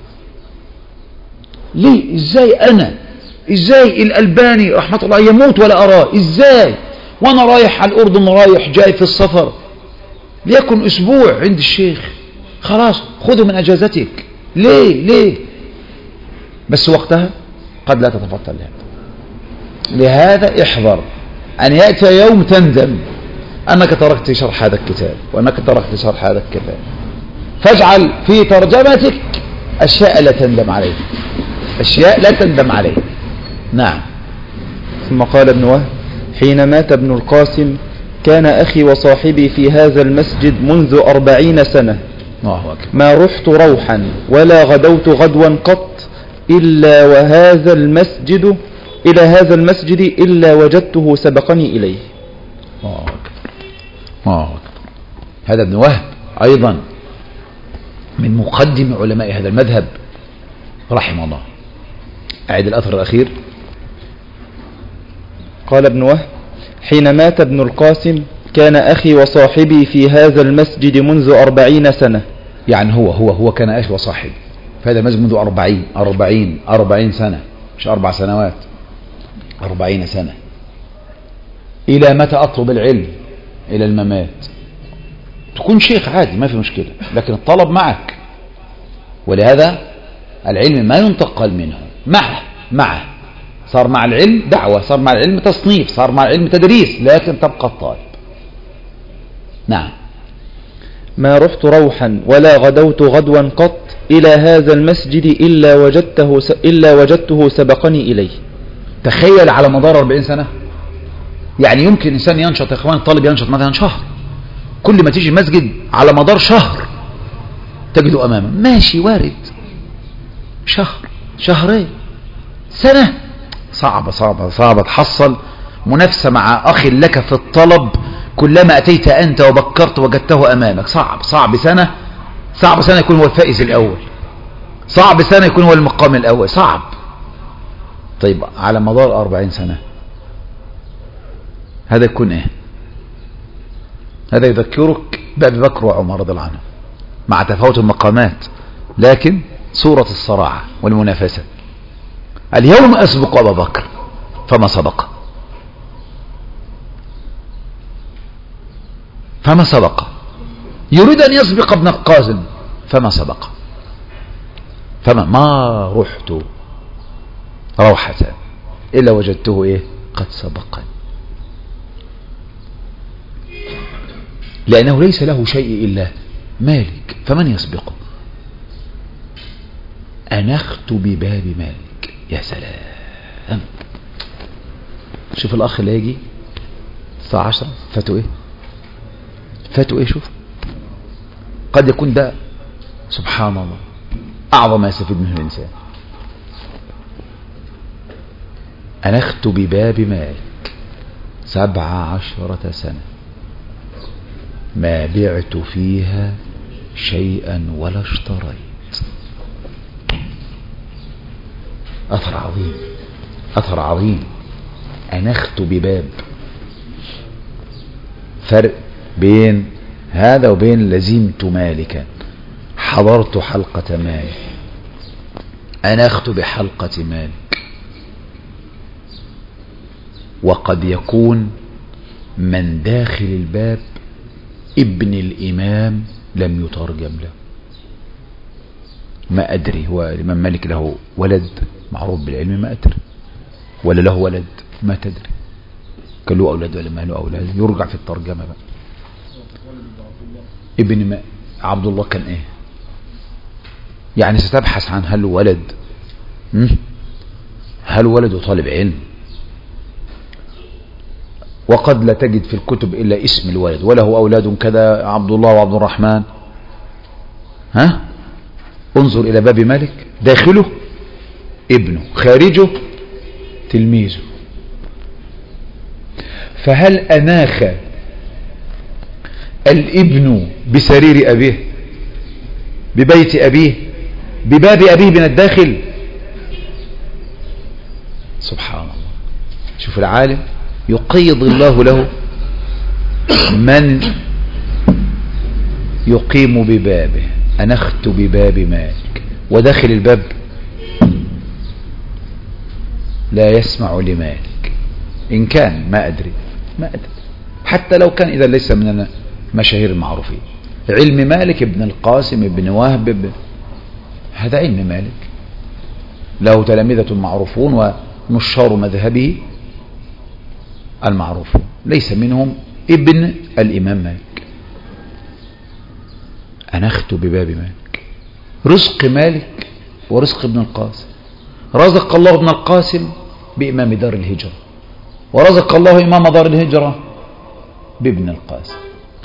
ليه؟ إزاي أنا إزاي الألباني رحمة الله يموت ولا أراه؟ إزاي وأنا رايح على الأردن، رايح جاي في السفر، ليكن أسبوع عند الشيخ، خلاص خذوا من أجازتك. ليه ليه؟ بس وقتها قد لا تتفطن لهذا. لهذا احذر أن يأتي يوم تندم أنك تركت شرح هذا الكتاب وأنك تركت شرح هذا الكتاب. فاجعل في ترجمتك أشياء لا تندم عليها، أشياء لا تندم عليها. نعم. ثم قال ابن وهب حين مات ابن القاسم كان أخي وصاحبي في هذا المسجد منذ أربعين سنة ما رحت روحا ولا غدوت غدوا قط إلا وهذا المسجد إلى هذا المسجد إلا وجدته سبقني إليه. الله أكبر. الله أكبر. هذا ابن وهب أيضا من مقدم علماء هذا المذهب رحمه الله. أعد الأثر الأخير. قال ابن وهب حين مات ابن القاسم كان أخي وصاحبي في هذا المسجد منذ أربعين سنة. يعني هو هو هو كان أخي وصاحبي في هذا المسجد منذ أربعين أربعين أربعين سنة، مش أربع سنوات، أربعين سنة. إلى متى أطلب العلم؟ إلى الممات. تكون شيخ عادي ما في مشكلة، لكن الطلب معك. ولهذا العلم ما ينتقل منه، معه معه صار مع العلم دعوة، صار مع العلم تصنيف، صار مع العلم تدريس، لكن تبقى الطالب. نعم. ما رحت روحا ولا غدوت غدوا قط إلى هذا المسجد إلا وجدته إلا وجدته سبقني إليه. تخيل على مدار أربعين سنة. يعني يمكن إنسان ينشط يا إخوان، الطالب ينشط مثلا شهر، كل ما تيجي المسجد على مدار شهر تجده أمامه ماشي، وارد. شهر شهرين سنة، صعبة صعبة صعبة تحصل منافسة مع أخ لك في الطلب. كلما أتيت أنت وبكرت وجدته أمامك. صعب صعب سنة، صعب سنة يكون هو الفائز الأول، صعب سنة يكون هو المقام الأول، صعب. طيب على مدار أربعين سنة هذا يكون إيه؟ هذا يذكرك بأبي بكر وعمر رضي الله عنهم مع تفاوت المقامات، لكن صورة الصراع والمنافسة. اليوم أسبق أبا بكر فما سبق، فما سبق. يريد أن يسبق ابن القاسم فما سبق، فما ما رحت روحة إلا وجدته إيه؟ قد سبقني. لأنه ليس له شيء إلا مالك، فمن يسبقه؟ أنخت بباب مالك. يا سلام. شوف الأخ اللي يجي الساعة عشرة فاتوا إيه؟ فاتوا إيه؟ شوف قد يكون ده سبحان الله أعظم ما يستفيد منه الإنسان. أنخت بباب مالك سبع عشرة سنة ما بعت فيها شيئا ولا اشتريت. أثر عظيم، أثر عظيم. أنخت بباب. فرق بين هذا وبين لزمت مالكا، حضرت حلقة مال، أنخت بحلقة مال. وقد يكون من داخل الباب ابن الإمام لم يترجم له، ما أدري هو الإمام مالك له ولد معروف بالعلم ما أدري، ولا له ولد ما تدري، كان له أولاد ولا ما له أولاد، يرجع في الترجمة بقى. ابن ما عبد الله كان إيه يعني؟ ستبحث عن هل ولد، هل ولد طالب علم، وقد لا تجد في الكتب إلا اسم الولد، وله أولاد كذا عبد الله وعبد الرحمن. ها، انظر إلى باب مالك، داخله ابنه، خارجه تلميذه. فهل أناخ الابن بسرير أبيه، ببيت أبيه، بباب أبيه من الداخل؟ سبحان الله. شوف العالم يقيض الله له من يقيم ببابه. أنخت بباب مالك، وداخل الباب لا يسمع لمالك، إن كان ما أدري ما أدري حتى لو كان إذا ليس من المشاهير المعروفين. علم مالك ابن القاسم ابن وهب ابن، هذا علم مالك، له تلامذة معروفون ونشار مذهبه المعروفون، ليس منهم ابن الإمام مالك. أنخت بباب مالك. رزق مالك ورزق ابن القاسم. رزق الله ابن القاسم بإمام دار الهجرة، ورزق الله إمام دار الهجرة بابن القاسم.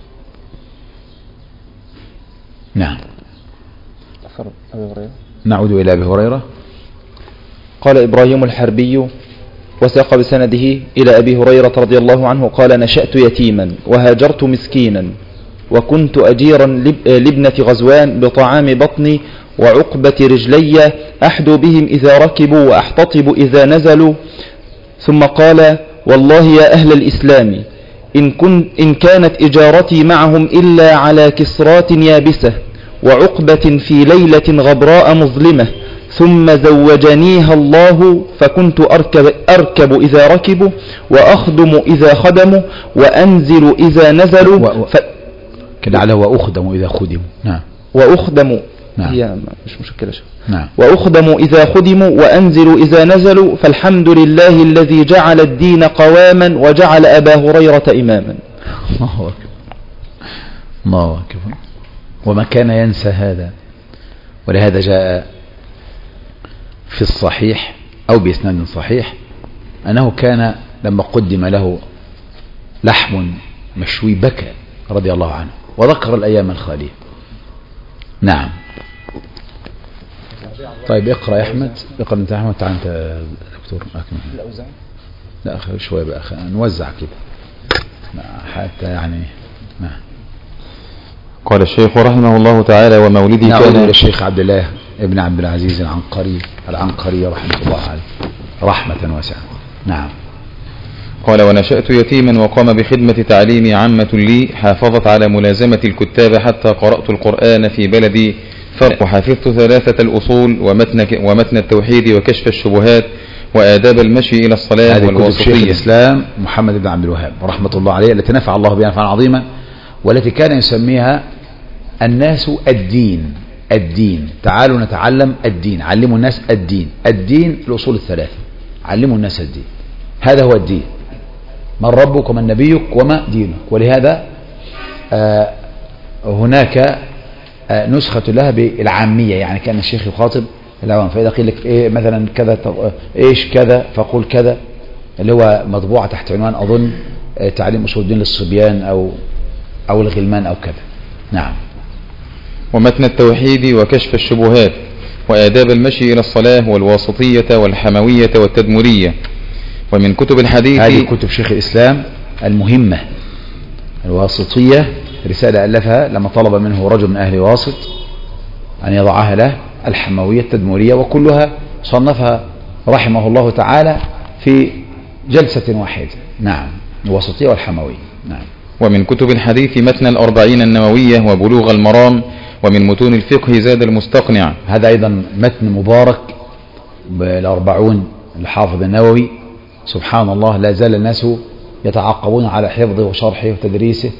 نعم. نعود إلى أبي هريرة. قال إبراهيم الحربي وساق بسنده إلى أبي هريرة رضي الله عنه قال: نشأت يتيما وهاجرت مسكينا، وكنت أجيرا لابنة غزوان بطعام بطني وعقبة رجلي، أحدو بهم إذا ركبوا وأحتطب إذا نزلوا. ثم قال: والله يا أهل الإسلام، إن, كن إن كانت إجارتي معهم إلا على كسرات يابسة وعقبة في ليلة غبراء مظلمة، ثم زوجنيها الله، فكنت أركب, أركب إذا ركبوا وأخدم إذا خدموا وأنزل إذا نزلوا و... ف... كده على وأخدم إذا خدموا. نعم. وأخدم. نعم. هي مش مشكلة شو. نعم. وأخدم إذا خدموا وأنزل إذا نزلوا، فالحمد لله الذي جعل الدين قواما وجعل أبا هريرة إماما. الله أكبر، الله أكبر. وما كان ينسى هذا، ولهذا جاء في الصحيح أو بإسناد صحيح أنه كان لما قدم له لحم مشوي بكى رضي الله عنه، وذكر الأيام الخالية. نعم. طيب اقرأ يا أحمد، اقرأ أنت يا أحمد، تعال أنت دكتور أكمل. لا أوزع. لا أخي شوية بقى، نوزع كده حتى يعني. نعم. قال الشيخ رحمه الله تعالى: ومولدي نعود إلى الشيخ عبد الله ابن عبد العزيز العنقري العنقري رحمه الله عليه رحمة واسعة. نعم. قال: ونشأت يتيما وقام بخدمة تعليمي عمة لي، حافظت على ملازمة الكتاب حتى قرأت القرآن في بلدي فرق، وحفظت ثلاثة الأصول ومتن, ومتن التوحيد وكشف الشبهات وآداب المشي إلى الصلاة والوسطية. شيخ الإسلام محمد بن عبد الوهاب رحمة الله عليه، التي نفع الله بها نفعا عظيما، والتي كان يسميها الناس الدين. الدين، تعالوا نتعلم الدين، علموا الناس الدين. الدين الأصول الثلاثة، علموا الناس الدين، هذا هو الدين. من ربك ومن نبيك وما دينك. ولهذا آه هناك آه نسخة لها بالعامية، يعني كان الشيخ يخاطب العوام، فإذا قيل لك إيه مثلا كذا إيش كذا فقول كذا، اللي هو مطبوعة تحت عنوان أظن آه تعليم أصول الدين للصبيان أو أو الغلمان أو كذا. نعم. ومتن التوحيد وكشف الشبهات وآداب المشي إلى الصلاة والواسطية والحموية والتدمرية. ومن كتب الحديث هذه كتب شيخ الإسلام المهمة: الواسطية رسالة ألفها لما طلب منه رجل من أهل واسط أن يضعها له، الحموية التدمرية، وكلها صنفها رحمه الله تعالى في جلسة واحدة. نعم، الوسطية والحموية. نعم. ومن كتب الحديث متن الأربعين النووية وبلوغ المرام، ومن متون الفقه زاد المستقنع. هذا أيضا متن مبارك بالأربعون الحافظ النووي، سبحان الله لا زال الناس يتعاقبون على حفظه وشرحه وتدريسه،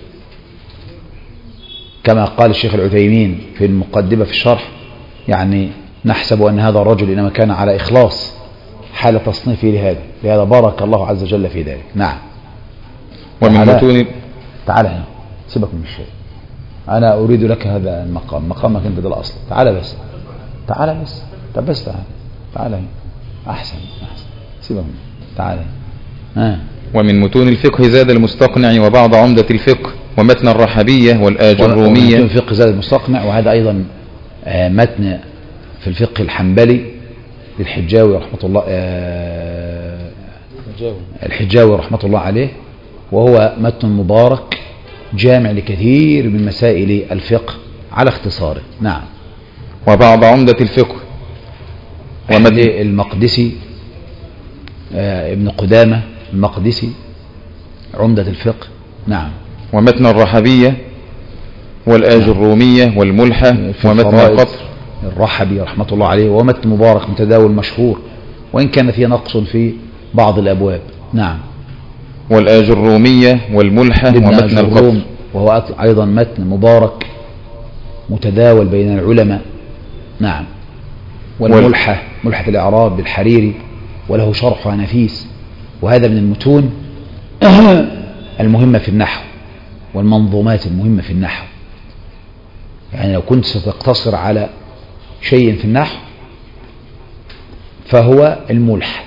كما قال الشيخ العثيمين في المقدمة في الشرح، يعني نحسب أن هذا الرجل إنما كان على إخلاص حال تصنيفه لهذا لهذا بارك الله عز وجل في ذلك. نعم. ومن متون تعال هنا، سيبك من الشيء، أنا أريد لك هذا المقام، مقامك أنت ده الأصل. تعال بس، تعال بس، طب بس تعال، تعال هنا، أحسن أحسن، سيبك منه، تعال هنا. آه. ومن متون الفقه زاد المستقنع وبعض عمدة الفقه، ومتن الرحبية والآج الرومية. ومتن الفقه زاد المستقنع، وهذا أيضا آه متن في الفقه الحنبلي للحجاوي رحمة الله آه الحجاوي رحمة الله عليه، وهو متن مبارك جامع لكثير من مسائل الفقه على اختصاره. نعم. وبعض عمدة الفقه ومتن المقدسي آه ابن قدامة المقدسي عمدة الفقه. نعم. ومتن الرحبية والآج نعم. الرومية والملحة، ومتن القطر الرحبي رحمة الله عليه، ومتن مبارك متداول مشهور وإن كان فيه نقص في بعض الأبواب. نعم. والآج الرومية والملحة ومتن القطر، وهو أيضا متن مبارك متداول بين العلماء. نعم. والملحة ملحة الإعراب بالحريري، وله شرحها نفيس، وهذا من المتون المهمة في النحو والمنظومات المهمة في النحو. يعني لو كنت ستقتصر على شيء في النحو فهو الملحة.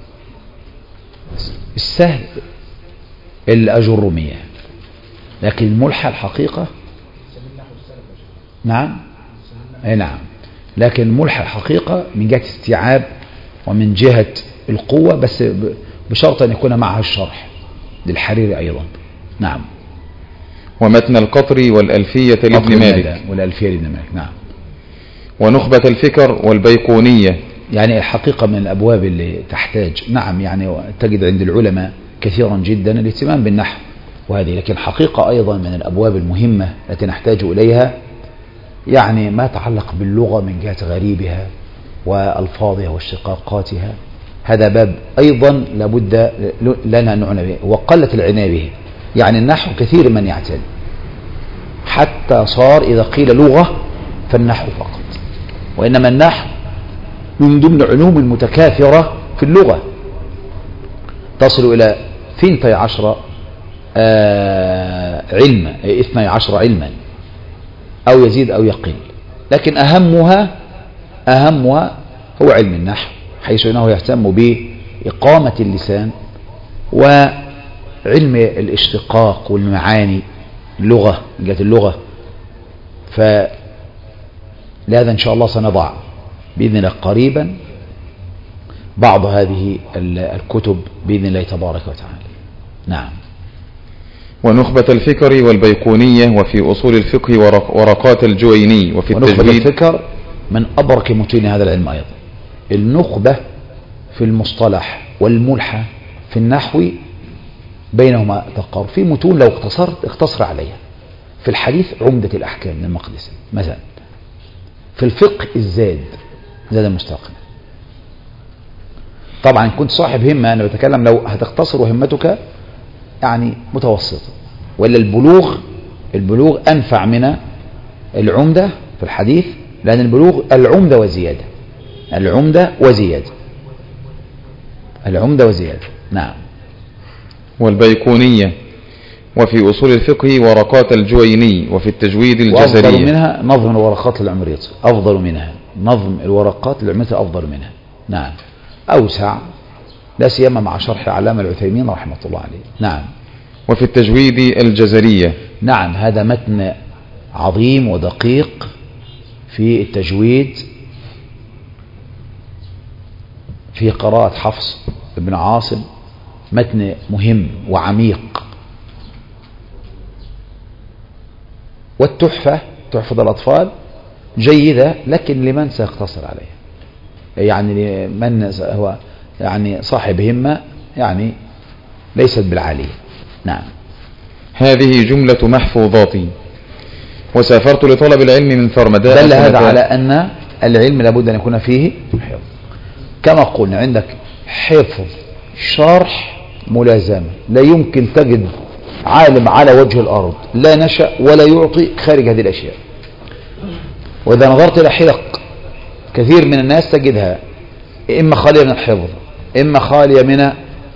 السهل الأجرمية، لكن الملحة الحقيقة نعم اي نعم لكن الملحة الحقيقة من جهة استيعاب ومن جهة القوة، بس بشرط أن يكون معها الشرح للحريري أيضا. نعم. ومتن القطر والألفية لابن مالك والألفية لابن مالك. نعم. ونخبة الفكر والبيقونية، يعني الحقيقة من الأبواب اللي تحتاج نعم يعني تجد عند العلماء كثيرا جدا الاهتمام بالنحو وهذه، لكن حقيقة أيضا من الأبواب المهمة التي نحتاج إليها يعني ما يتعلق باللغة من جهة غريبها وألفاظها واشتقاقاتها. هذا باب أيضا لابد لنا نعنى به، وقلة العناية به. يعني النحو كثير من يعتني، حتى صار إذا قيل لغة فالنحو فقط، وإنما النحو من ضمن علوم المتكاثرة في اللغة تصل إلى ثنتي عشر علما اثني عشر علما أو يزيد أو يقل، لكن أهمها أهمها هو علم النحو، حيث أنه يهتم بإقامة اللسان وعلم الاشتقاق والمعاني اللغة من جهة اللغة. فلهذا إن شاء الله سنضع بإذن الله قريبا بعض هذه الكتب بإذن الله تبارك وتعالى. نعم. ونخبة الفكر والبيقونية، وفي أصول الفقه ورقات الجويني، وفي التجويد. ونخبة الفكر من أبرك متون هذا العلم أيضا. النخبة في المصطلح والملحة في النحو بينهما تقارب. في متون لو اختصرت اختصر عليها. في الحديث عمدة الأحكام للمقدسي مثلا، في الفقه الزاد زاد المستقنع. طبعا كنت صاحب همة، أنا بتكلم لو هتختصر وهمتك يعني متوسطة، ولا البلوغ البلوغ أنفع من العمدة في الحديث، لأن البلوغ العمدة وزيادة العمدة وزيادة العمدة وزيادة. نعم. والبيقونية، وفي أصول الفقه ورقات الجويني، وفي التجويد الجزرية. وأفضل منها نظم الورقات العمريطة، أفضل منها نظم الورقات العمريطة أفضل منها. نعم. أوسع، لا سيما مع شرح العلامة العثيمين رحمة الله عليه. نعم. وفي التجويد الجزرية. نعم، هذا متن عظيم ودقيق في التجويد، في قراءة حفص بن عاصم، متن مهم وعميق. والتحفة تحفة الأطفال جيدة، لكن لمن سيقتصر عليها؟ يعني من هو يعني صاحب همة يعني ليست بالعالية. نعم. هذه جملة محفوظاتي. وسافرت لطلب العلم من فرمداء. دل هذا على أن العلم لابد أن يكون فيه حفظ، كما قلنا عندك حفظ شرح ملازمة. لا يمكن تجد عالم على وجه الأرض لا نشأ ولا يعطي خارج هذه الأشياء. وإذا نظرت إلى حلق كثير من الناس تجدها إما خالية من الحفظ، إما خالية من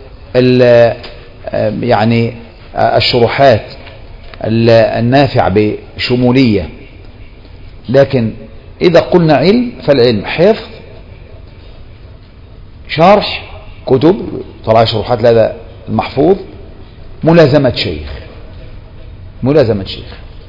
يعني الشروحات النافع بشمولية. لكن إذا قلنا علم فالعلم حفظ شرح كتب طلع شروحات لهذا المحفوظ، ملازمة شيخ ملازمة شيخ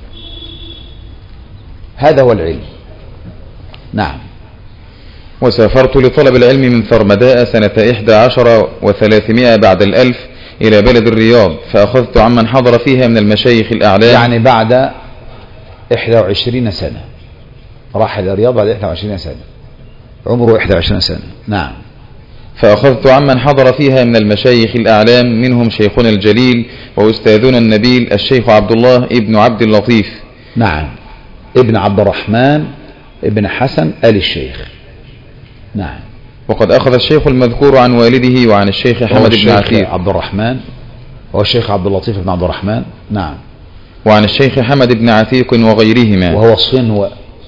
هذا هو العلم. نعم. وسافرت لطلب العلم من فرمداء سنة إحدى عشر وثلاثمائة بعد الألف إلى بلد الرياض، فأخذت عمن حضر فيها من المشايخ الأعلام. يعني بعد إحدى وعشرين سنة راح إلى الرياض بعد إحدى وعشرين سنة، عمره إحدى وعشرين سنة. نعم. فأخذت عمن حضر فيها من المشايخ الأعلام، منهم شيخنا الجليل وأستاذنا النبيل الشيخ عبد الله ابن عبد اللطيف. نعم. ابن عبد الرحمن ابن حسن آل الشيخ. نعم. وقد أخذ الشيخ المذكور عن والده وعن الشيخ حمد بن عتيق عبد الرحمن وهو الشيخ عبد اللطيف بن عبد الرحمن. نعم. وعن الشيخ حمد بن عتيق وغيرهما، وهو صنو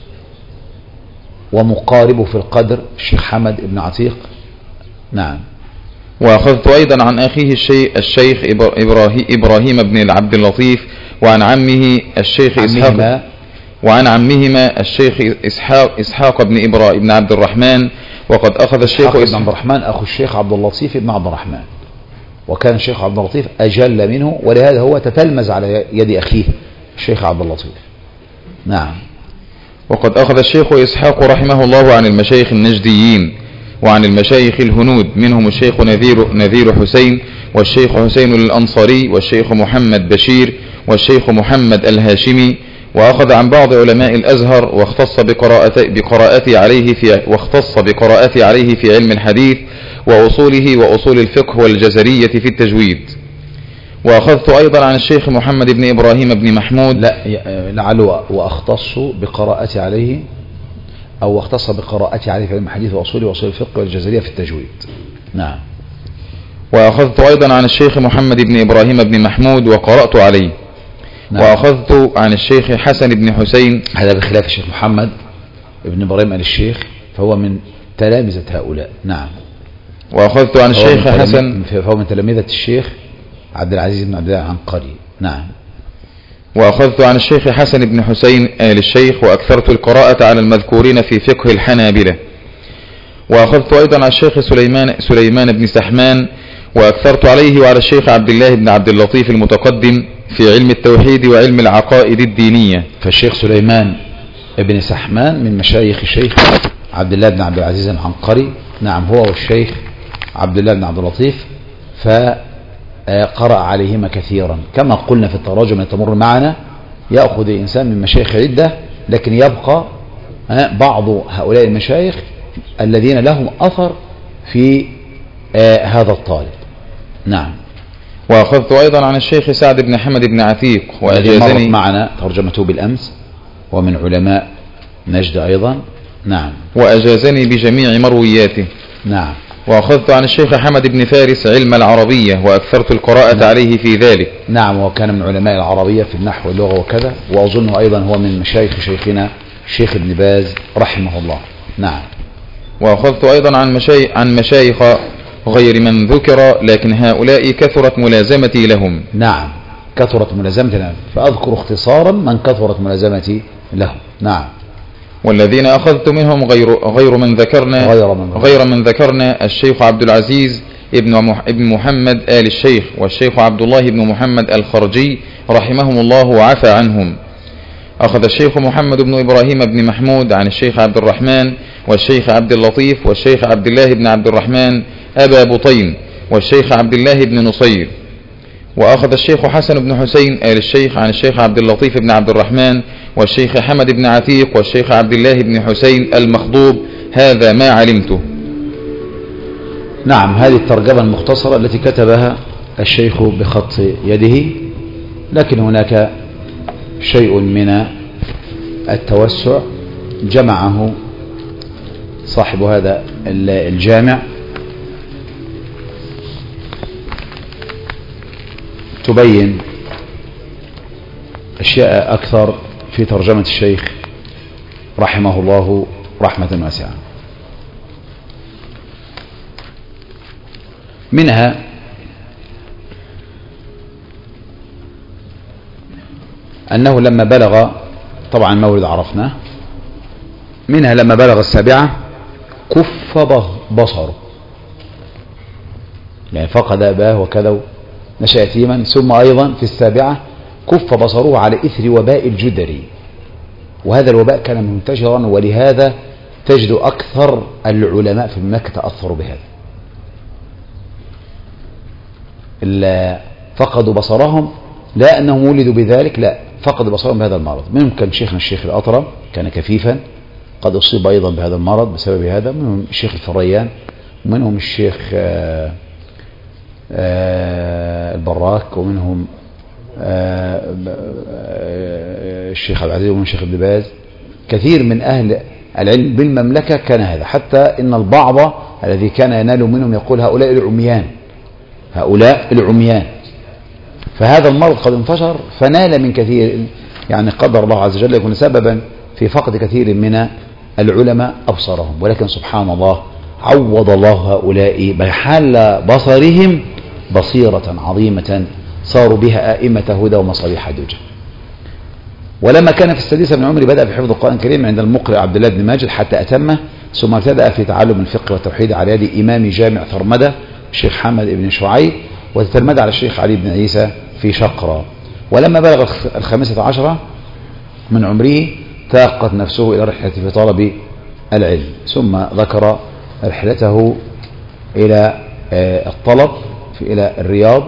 ومقارب في القدر الشيخ حمد بن عتيق. نعم. وأخذت أيضا عن أخيه الشيخ, الشيخ إبراهيم بن عبد اللطيف وعن عمه الشيخ إسحاق وعن عمهما الشيخ إسحاق, إسحاق بن إبراهيم بن عبد الرحمن. وقد أخذ الشيخ بن عبد الرحمن أخو الشيخ عبد اللطيف بن عبد الرحمن، وكان الشيخ عبد اللطيف أجل منه، ولهذا هو تتلمذ على يد أخيه الشيخ عبد اللطيف. نعم. وقد أخذ الشيخ إسحاق رحمه الله عن المشايخ النجديين وعن المشايخ الهنود، منهم الشيخ نذير, نذير حسين والشيخ حسين الأنصاري والشيخ محمد بشير والشيخ محمد الهاشمي. وأخذ عن بعض علماء الأزهر، واختص بقراءتي, بقراءتي عليه في واختص بقراءتي عليه في علم الحديث وأصوله وأصول الفقه والجزرية في التجويد. وأخذت أيضا عن الشيخ محمد بن إبراهيم بن محمود. لا لعله وأختص بقراءتي عليه أو اختص بقراءتي عليه في علم الحديث وأصوله وأصول الفقه والجزرية في التجويد. نعم. وأخذت أيضا عن الشيخ محمد بن إبراهيم بن محمود وقرأت عليه. نعم. وأخذت عن الشيخ حسن بن حسين، هذا بخلاف الشيخ محمد بن إبراهيم آل الشيخ، فهو من تلامذة هؤلاء. نعم. وأخذت عن الشيخ حسن، فهو من تلامذة الشيخ عبد العزيز بن عبد الله العنقري. نعم. وأخذت عن الشيخ حسن بن حسين آل الشيخ، وأكثرت القراءة على المذكورين في فقه الحنابلة. وأخذت أيضا عن الشيخ سليمان, سليمان بن سحمان، وأكثرت عليه وعلى الشيخ عبد الله بن عبد اللطيف المتقدم في علم التوحيد وعلم العقائد الدينية. فالشيخ سليمان بن سحمان من مشايخ الشيخ عبد الله بن عبد العزيز العنقري. نعم. هو والشيخ عبد الله بن عبد اللطيف فقرأ عليهما كثيرا، كما قلنا في التراجم التي تمر معنا، يأخذ إنسان من مشايخ عدة، لكن يبقى بعض هؤلاء المشايخ الذين لهم أثر في هذا الطالب. نعم. وأخذت أيضا عن الشيخ سعد بن حمد بن عتيق، وأجازني معنا ترجمته بالأمس، ومن علماء نجد أيضا. نعم. وأجازني بجميع مروياته. نعم. وأخذت عن الشيخ حمد بن فارس علم العربية، وأكثرت القراءة نعم. عليه في ذلك. نعم. وكان من علماء العربية في النحو واللغة وكذا، وأظنه أيضا هو من مشايخ شيخنا الشيخ ابن باز رحمه الله. نعم. وأخذت أيضا عن مشايخ, عن مشايخ غير من ذكر، لكن هؤلاء كثرت ملازمتي لهم. نعم. كثرت ملازمتي لهم، فأذكر اختصارا من كثرت ملازمتي لهم. نعم. والذين أخذت منهم غير, غير من ذكرنا غير من, غير من ذكرنا الشيخ عبد العزيز ابن ابن محمد آل الشيخ، والشيخ عبد الله بن محمد الخرجي رحمهم الله وعفى عنهم. أخذ الشيخ محمد بن إبراهيم بن محمود عن الشيخ عبد الرحمن والشيخ عبد اللطيف والشيخ عبد الله بن عبد الرحمن أبا بطين والشيخ عبد الله بن نصير. وأخذ الشيخ حسن بن حسين آل الشيخ عن الشيخ عبد اللطيف بن عبد الرحمن والشيخ حمد بن عتيق والشيخ عبد الله بن حسين المخضوب. هذا ما علمته. نعم، هذه الترجمة المختصرة التي كتبها الشيخ بخط يده، لكن هناك شيء من التوسع جمعه صاحب هذا الجامع تبين أشياء أكثر في ترجمة الشيخ رحمه الله رحمة واسعة. منها أنه لما بلغ، طبعا مولد عرفناه، منها لما بلغ السابعة كف بصره، يعني فقد أباه وكذا نشأ يتيما، ثم أيضا في السابعة كف بصره على إثر وباء الجدري، وهذا الوباء كان منتشرا، ولهذا تجد أكثر العلماء في مكة تأثروا بهذا، فقدوا بصرهم لا أنهم ولدوا بذلك، لا، فقدوا بصرهم بهذا المرض. منهم كان شيخنا الشيخ الأطرم، كان كفيفا قد أصيب أيضا بهذا المرض بسبب هذا. منهم الشيخ الفريان، ومنهم الشيخ آآ آآ البراك، ومنهم الشيخ عبد العزيز، ومنهم الشيخ ابن باز. كثير من أهل العلم بالمملكة كان هذا، حتى إن البعض الذي كان ينال منهم يقول هؤلاء العميان، هؤلاء العميان. فهذا المرض قد انتشر فنال من كثير، يعني قدر الله عز وجل يكون سببا في فقد كثير من العلماء أبصارهم، ولكن سبحان الله عوض الله هؤلاء بحال بصرهم بصيرة عظيمة صاروا بها آئمة هدى ومصابيح دجى. ولما كان في السادسة من عمره بدأ في حفظ القرآن الكريم عند المقرئ عبد الله بن ماجد حتى أتمه، ثم ابتدأ في تعلم الفقه والتوحيد على يد إمام جامع ثرمدة الشيخ حمد بن شعيب، وتتلمذ على الشيخ علي بن عيسى في شقرة. ولما بلغ الخامسة عشرة من عمره تاقت نفسه إلى رحلة في طلب العلم، ثم ذكر رحلته إلى الطلب إلى الرياض.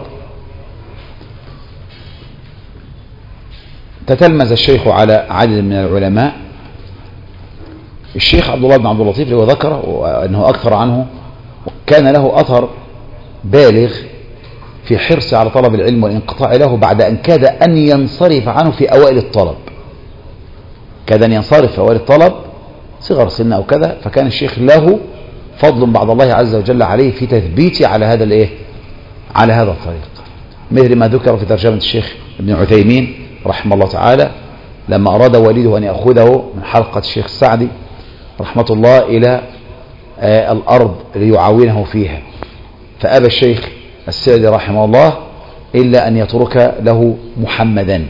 تتلمذ الشيخ على عدد من العلماء. الشيخ عبد الله بن عبد اللطيف اللي هو ذكر أنه أكثر عنه، كان له أثر بالغ في حرصه على طلب العلم والانقطاع له بعد أن كاد أن ينصرف عنه في أوائل الطلب، كاد أن ينصرف في أوائل الطلب صغر سن أو كذا. فكان الشيخ له فضل بعد الله عز وجل عليه في تثبيته على هذا الايه على هذا الطريق، مثل ما ذكر في ترجمة الشيخ ابن عثيمين رحمه الله تعالى لما أراد والده أن يأخذه من حلقة الشيخ السعدي رحمة الله إلى آه الأرض ليعاونه فيها، فأبى الشيخ السعدي رحمه الله إلا أن يترك له محمدا.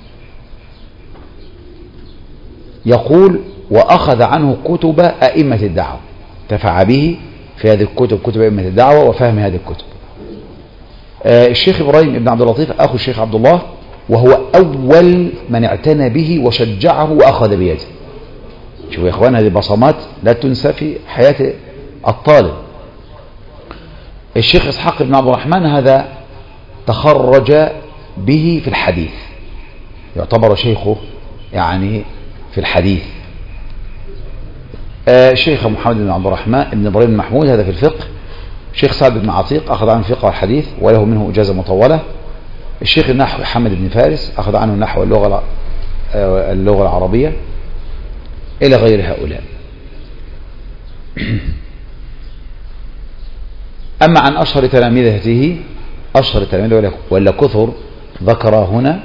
يقول وأخذ عنه كتب أئمة الدعوة، انتفع به في هذه الكتب، كتب أئمة الدعوة وفهم هذه الكتب. آه الشيخ إبراهيم بن عبد اللطيف أخو الشيخ عبد الله، وهو أول من اعتنى به وشجعه وأخذ بيده. شوفوا يا إخوان، هذه بصمات لا تنسى في حياة الطالب. الشيخ إسحاق بن عبد الرحمن هذا تخرج به في الحديث، يعتبر شيخه يعني في الحديث. آه الشيخ محمد بن عبد الرحمن بن إبراهيم بن محمود هذا في الفقه. الشيخ سعد بن عتيق أخذ عنه الفقه والحديث وله منه إجازة مطولة. الشيخ النحو محمد بن فارس أخذ عنه النحو واللغة اللغة العربية، إلى غير هؤلاء. أما عن أشهر تلاميذته، أشهر تلاميذه ولا كثر ذكر هنا،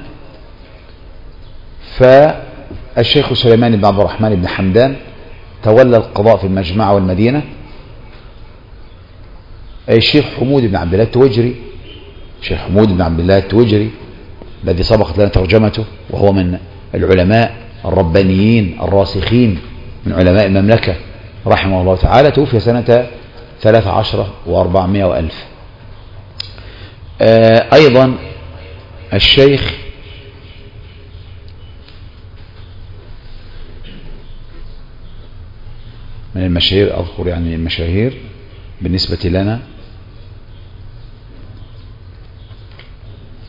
فالشيخ سليمان بن عبد الرحمن بن حمدان تولى القضاء في المجمع والمدينة. الشيخ حمود بن عبد الله التوجري، الشيخ حمود بن عبد الله التوجري الذي سبقت لنا ترجمته، وهو من العلماء الربانيين الراسخين من علماء المملكة رحمه الله تعالى، توفي سنة ثلاث عشرة وأربعمائة وألف. آه أيضا الشيخ من المشاهير، أذكر يعني المشاهير بالنسبة لنا،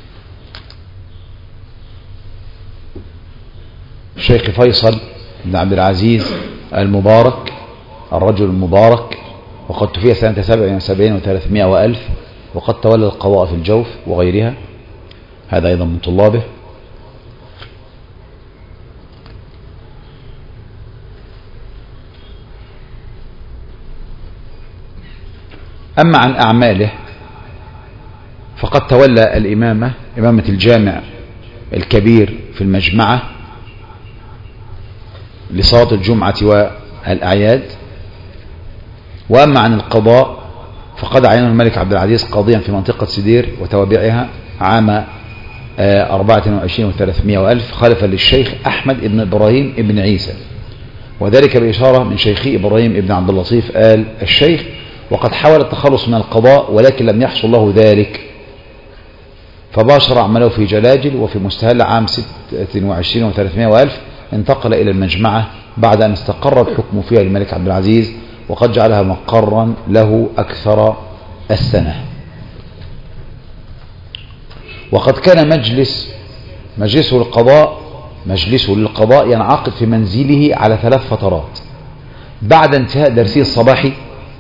الشيخ فيصل بن عبد العزيز المبارك الرجل المبارك، وقد توفي سنة سبع وسبعين وثلاثمائة وألف، وقد تولى القضاء في الجوف وغيرها، هذا أيضا من طلابه. أما عن أعماله فقد تولى الإمامة إمامة الجامع الكبير في المجمعة لصلاة الجمعة والأعياد. وأما عن القضاء فقد عين الملك عبد العزيز قاضيا في منطقة سدير وتوابعها عام أربعة وعشرين وثلاثمائة وألف خلفا للشيخ أحمد بن إبراهيم بن عيسى، وذلك بإشارة من شيخي إبراهيم بن عبد اللطيف آل الشيخ، وقد حاول التخلص من القضاء ولكن لم يحصل له ذلك، فباشر عمله في جلاجل وفي مستهل عام ستة وعشرين وثلاثمائة وألف انتقل إلى المجمعة بعد أن استقر الحكم فيها للملك عبد العزيز، وقد جعلها مقرا له أكثر السنة. وقد كان مجلس مجلسه للقضاء مجلسه للقضاء ينعقد في منزله على ثلاث فترات: بعد انتهاء درسه الصباحي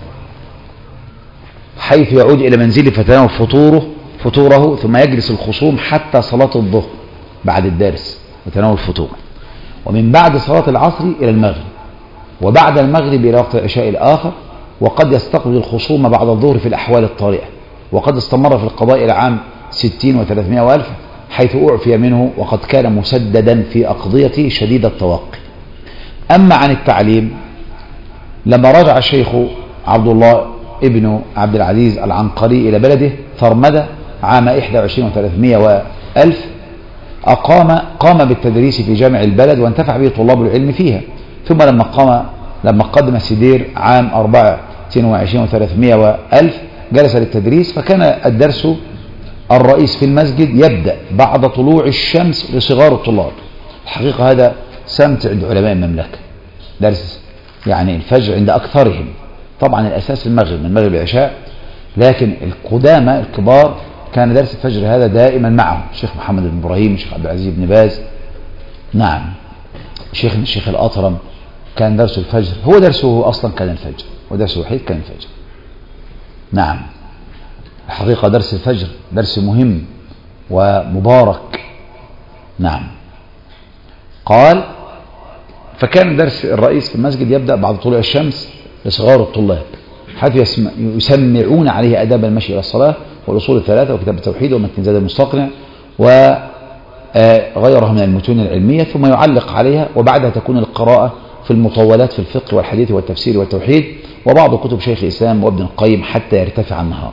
حيث يعود إلى منزله فتناول فطوره فطوره ثم يجلس الخصوم حتى صلاة الظهر بعد الدرس وتناول الفطور، ومن بعد صلاة العصر إلى المغرب، وبعد المغرب إلى وقت العشاء الآخر، وقد يستقبل الخصوم بعد الظهر في الأحوال الطارئة. وقد استمر في القضاء إلى عام ستين وثلاثمائة وألف حيث أعفي منه، وقد كان مسددا في أقضيته شديد التوقي. أما عن التعليم لما رجع الشيخ عبد الله ابن عبد العزيز العنقري إلى بلده ثرمدة عام واحد وعشرين وثلاثمائة وألف أقام قام بالتدريس في جامع البلد وانتفع به طلاب العلم فيها. ثم لما قام لما قدم سدير عام أربعة وعشرين وثلاثمائة وألف جلس للتدريس، فكان الدرس الرئيس في المسجد يبدأ بعد طلوع الشمس لصغار الطلاب. الحقيقة هذا سمت عند علماء المملكة، درس يعني الفجر عند أكثرهم، طبعا الأساس المغرب من المغرب العشاء، لكن القدامى الكبار كان درس الفجر هذا دائما معهم الشيخ محمد بن إبراهيم، الشيخ عبد العزيز بن باز، نعم الشيخ الشيخ الأطرم، كان درس الفجر هو درسه أصلا كان الفجر، ودرسه الوحيد كان الفجر. نعم الحقيقة درس الفجر درس مهم ومبارك. نعم قال فكان درس الرئيس في المسجد يبدأ بعد طلوع الشمس لصغار الطلاب، حيث يسمعون عليه أداب المشي إلى الصلاة والأصول الثلاثة وكتاب التوحيد ومتن زاد المستقنع وغيرها من المتون العلمية، ثم يعلق عليها، وبعدها تكون القراءة في المطولات في الفقه والحديث والتفسير والتوحيد وبعض كتب شيخ الإسلام وابن القيم حتى يرتفع النهار.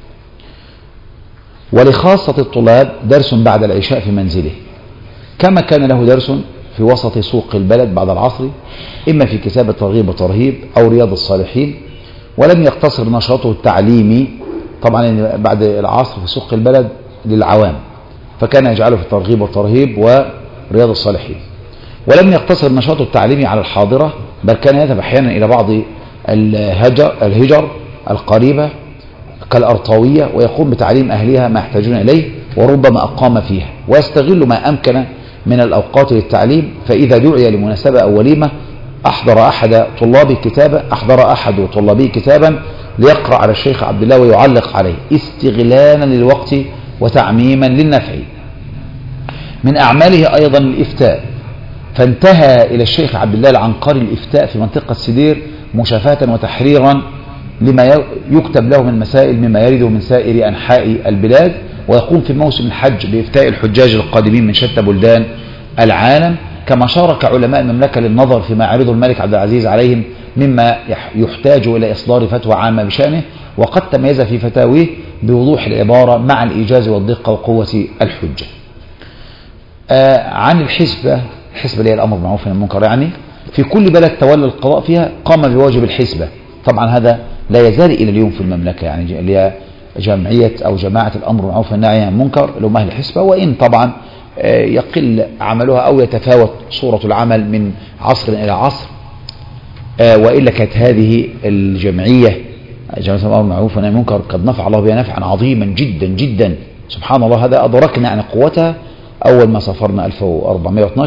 ولخاصة الطلاب درس بعد العشاء في منزله، كما كان له درس في وسط سوق البلد بعد العصر، إما في كتاب الترغيب والترهيب أو رياض الصالحين. ولم يقتصر نشاطه التعليمي طبعا بعد العصر في سوق البلد للعوام، فكان يجعله في الترغيب والترهيب ورياض الصالحين. ولم يقتصر نشاطه التعليمي على الحاضرة، بل كان يذهب أحيانا إلى بعض الهجر, الهجر القريبة كالأرطاوية ويقوم بتعليم أهلها ما يحتاجون إليه، وربما أقام فيها، ويستغل ما أمكن من الأوقات للتعليم. فإذا دعي لمناسبة أو وليمة أحضر أحد طلابه كتابا أحضر أحد طلابه كتابا ليقرأ على الشيخ عبد الله ويعلق عليه استغلالا للوقت وتعميما للنفع. من أعماله أيضا الإفتاء، فانتهى إلى الشيخ عبد الله العنقري الإفتاء في منطقة سدير مشافاة وتحريرا لما يكتب له من مسائل مما يرده من سائر أنحاء البلاد، ويقوم في موسم الحج بإفتاء الحجاج القادمين من شتى بلدان العالم. كما شارك علماء المملكة للنظر فيما يعرضه الملك عبد العزيز عليهم مما يحتاج إلى إصدار فتوى عامة بشأنه، وقد تميز في فتاويه بوضوح العبارة مع الإيجاز والدقة وقوة الحجة. آه عن الحسبة، الحسبة اللي هي الأمر بالمعروف والنهي عن المنكر، يعني في كل بلد تولى القضاء فيها قام بواجب الحسبة. طبعا هذا لا يزال إلى اليوم في المملكة، يعني اللي هي جمعية أو جماعة الأمر بالمعروف والنهي عن المنكر اللي هم أهل الحسبة، وإن طبعا يقل عملها أو يتفاوت صورة العمل من عصر إلى عصر، وإلا كانت هذه الجمعية جمعية الأمر بالمعروف والنهي عن المنكر قد نفع الله بها نفعا عظيما جدا جدا، سبحان الله. هذا أدركنا عن قوتها أول ما سافرنا ألف وأربعمائة واثناشر،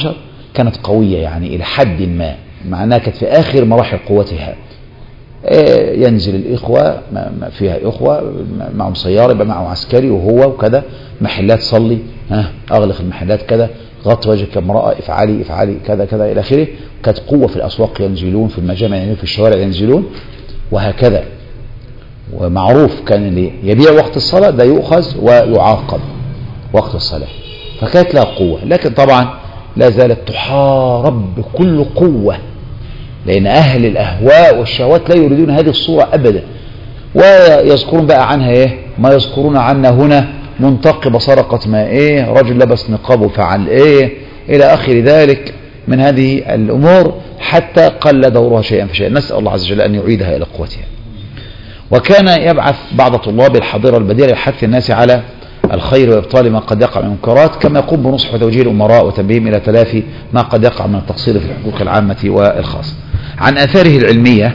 كانت قوية يعني إلى حد ما، مع أنها كانت في آخر مراحل قوتها. ينزل الإخوة فيها إخوة معهم سيارة، يبقى معه عسكري وهو وكذا، محلات صلي، ها أغلق المحلات كذا، غطي وجهك كامرأة، افعلي افعلي كذا كذا إلى آخره. كانت قوة في الأسواق ينزلون، في المجامع ينزلون، في الشوارع ينزلون وهكذا. ومعروف كان اللي يبيع وقت الصلاة ده يؤخذ ويعاقب وقت الصلاة، فكانت لها قوة. لكن طبعا لا زالت تحارب بكل قوة، لأن أهل الأهواء والشهوات لا يريدون هذه الصورة أبدا، ويذكرون بقى عنها إيه ما يذكرون عنا هنا، منتقبة سرقت ما إيه، رجل لبس نقابه فعل إيه إلى آخر ذلك من هذه الأمور، حتى قل دورها شيئا فشيئا. نسأل الله عز وجل أن يعيدها إلى قوتها. وكان يبعث بعض طلاب الحاضرة البديلة لحث الناس على الخير وإبطال ما قد يقع من المنكرات، كما يقوم بنصح وتوجيه الأمراء وتنبيههم إلى تلافي ما قد يقع من التقصير في الحقوق العامة والخاصة. عن آثاره العلمية: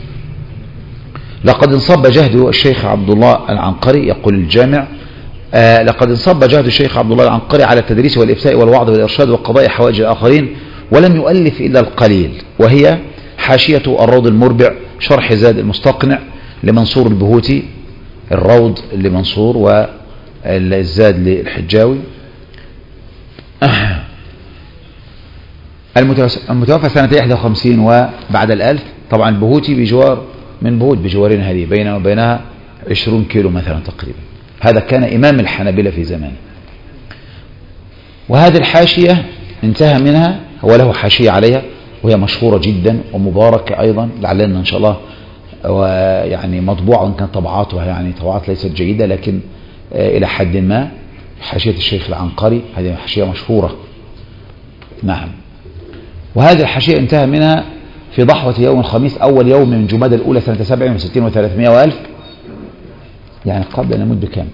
لقد انصب جهد الشيخ عبد الله العنقري، يقول الجامع آه لقد انصب جهد الشيخ عبد الله العنقري على التدريس والإفتاء والوعظ والإرشاد وقضاء حوائج الآخرين، ولم يؤلف إلا القليل، وهي حاشية الروض المربع، شرح زاد المستقنع لمنصور البهوتي، الروض لمنصور والزاد للحجاوي. المتوفى سنة واحد وخمسين وبعد الألف. طبعا البهوتي بجوار من بهوت بجوارين هذه، بينه وبينها عشرون كيلو مثلا تقريبا. هذا كان إمام الحنابلة في زمانه. وهذه الحاشية انتهى منها، هو له حاشية عليها وهي مشهورة جدا ومباركة أيضا، لعلنا إن شاء الله ويعني مطبوعة، وإن كان طبعاتها يعني طبعات ليست جيدة لكن إلى حد ما. حاشية الشيخ العنقري هذه حاشية مشهورة. نعم. وهذه الحاشية انتهى منها في ضحوة يوم الخميس أول يوم من جمادى الأولى سنة سبع وستين وثلاثمائة وألف، يعني قبل أن نموت بكم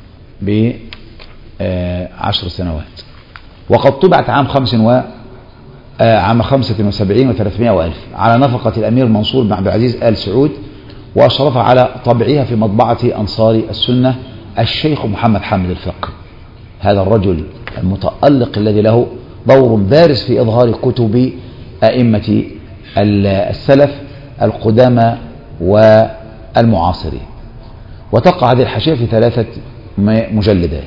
بعشر سنوات. وقد طبعت عام خمس و عام خمسة وسبعين وثلاثمائة وألف على نفقة الأمير منصور بن عبد العزيز آل سعود، وأشرف على طبعها في مطبعة أنصار السنة الشيخ محمد حامد الفقي، هذا الرجل المتألق الذي له دور بارز في إظهار كتب أئمة السلف القدامى والمعاصرين. وتقع هذه الحاشية في ثلاثة مجلدات.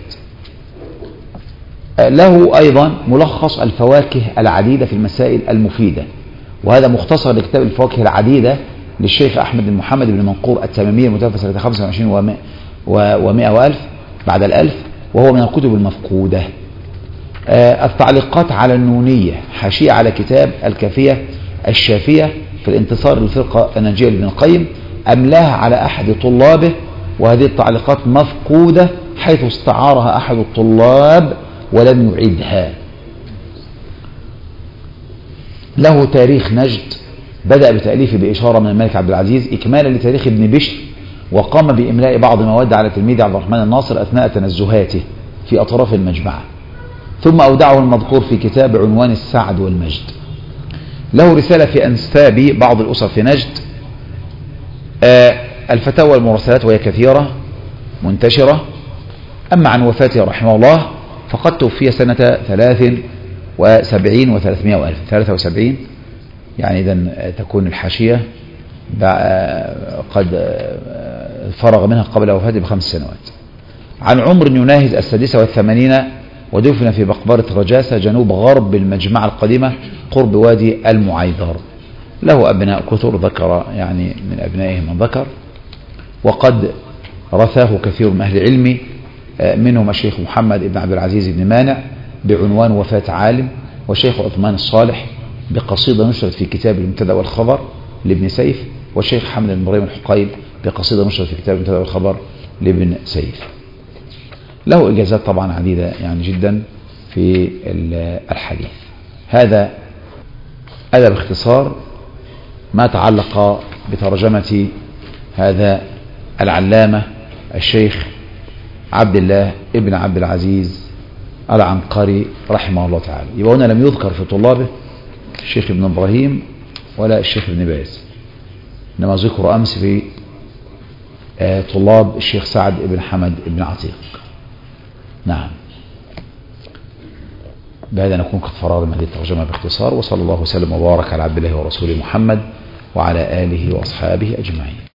له أيضا ملخص الفواكه العديدة في المسائل المفيدة، وهذا مختصر لكتاب الفواكه العديدة للشيخ أحمد بن محمد بن منقور التمامي المتوفى سنة خمسة وعشرين ومائة وألف بعد الألف، وهو من الكتب المفقودة. التعليقات على النونية، حاشية على كتاب الكافية الشافية في الانتصار للفرقة الناجية لابن القيم، أملاها على أحد طلابه، وهذه التعليقات مفقودة حيث استعارها أحد الطلاب ولم يعيدها. له تاريخ نجد بدأ بتأليفه بإشارة من الملك عبد العزيز إكمالا لتاريخ ابن بشر، وقام بإملاء بعض مواد على تلميذ عبد الرحمن الناصر أثناء تنزهاته في أطراف المجمعة، ثم أودعه المذكور في كتاب عنوان السعد والمجد. له رسالة في أنساب بعض الأسر في نجد، آه الفتاوى والمراسلات، وهي كثيرة منتشرة. أما عن وفاته رحمه الله فقد توفي سنة ثلاث وسبعين وثلاثمائة وألف، ثلاثة وسبعين يعني إذن تكون الحاشية قد فرغ منها قبل وفاته بخمس سنوات. عن عمر يناهز السادسة والثمانين، ودفن في مقبرة رجاسة جنوب غرب المجمعة القديمة قرب وادي المعيذر. له أبناء كثر، ذكر يعني من أبنائه من ذكر، وقد رثاه كثير من أهل العلم، منهم الشيخ محمد بن عبد العزيز بن مانع بعنوان وفاة عالم، والشيخ عثمان الصالح بقصيدة نشرت في كتاب المبتدأ والخبر لابن سيف، والشيخ حمد بن إبراهيم الحقيل بقصيدة نشرت في كتاب المبتدأ والخبر لابن سيف. له إجازات طبعا عديدة يعني جدا في الحديث. هذا هذا باختصار ما تعلق بترجمة هذا العلامة الشيخ عبد الله ابن عبد العزيز العنقري رحمه الله تعالى. يبقى هنا لم يذكر في طلابه الشيخ ابن إبراهيم ولا الشيخ ابن باز، إنما ذكر أمس في طلاب الشيخ سعد ابن حمد ابن عتيق. نعم. بهذا نكون قد فرغنا من هذه الترجمة باختصار، وصلى الله وسلم وبارك على عبد الله ورسوله محمد وعلى آله وأصحابه أجمعين.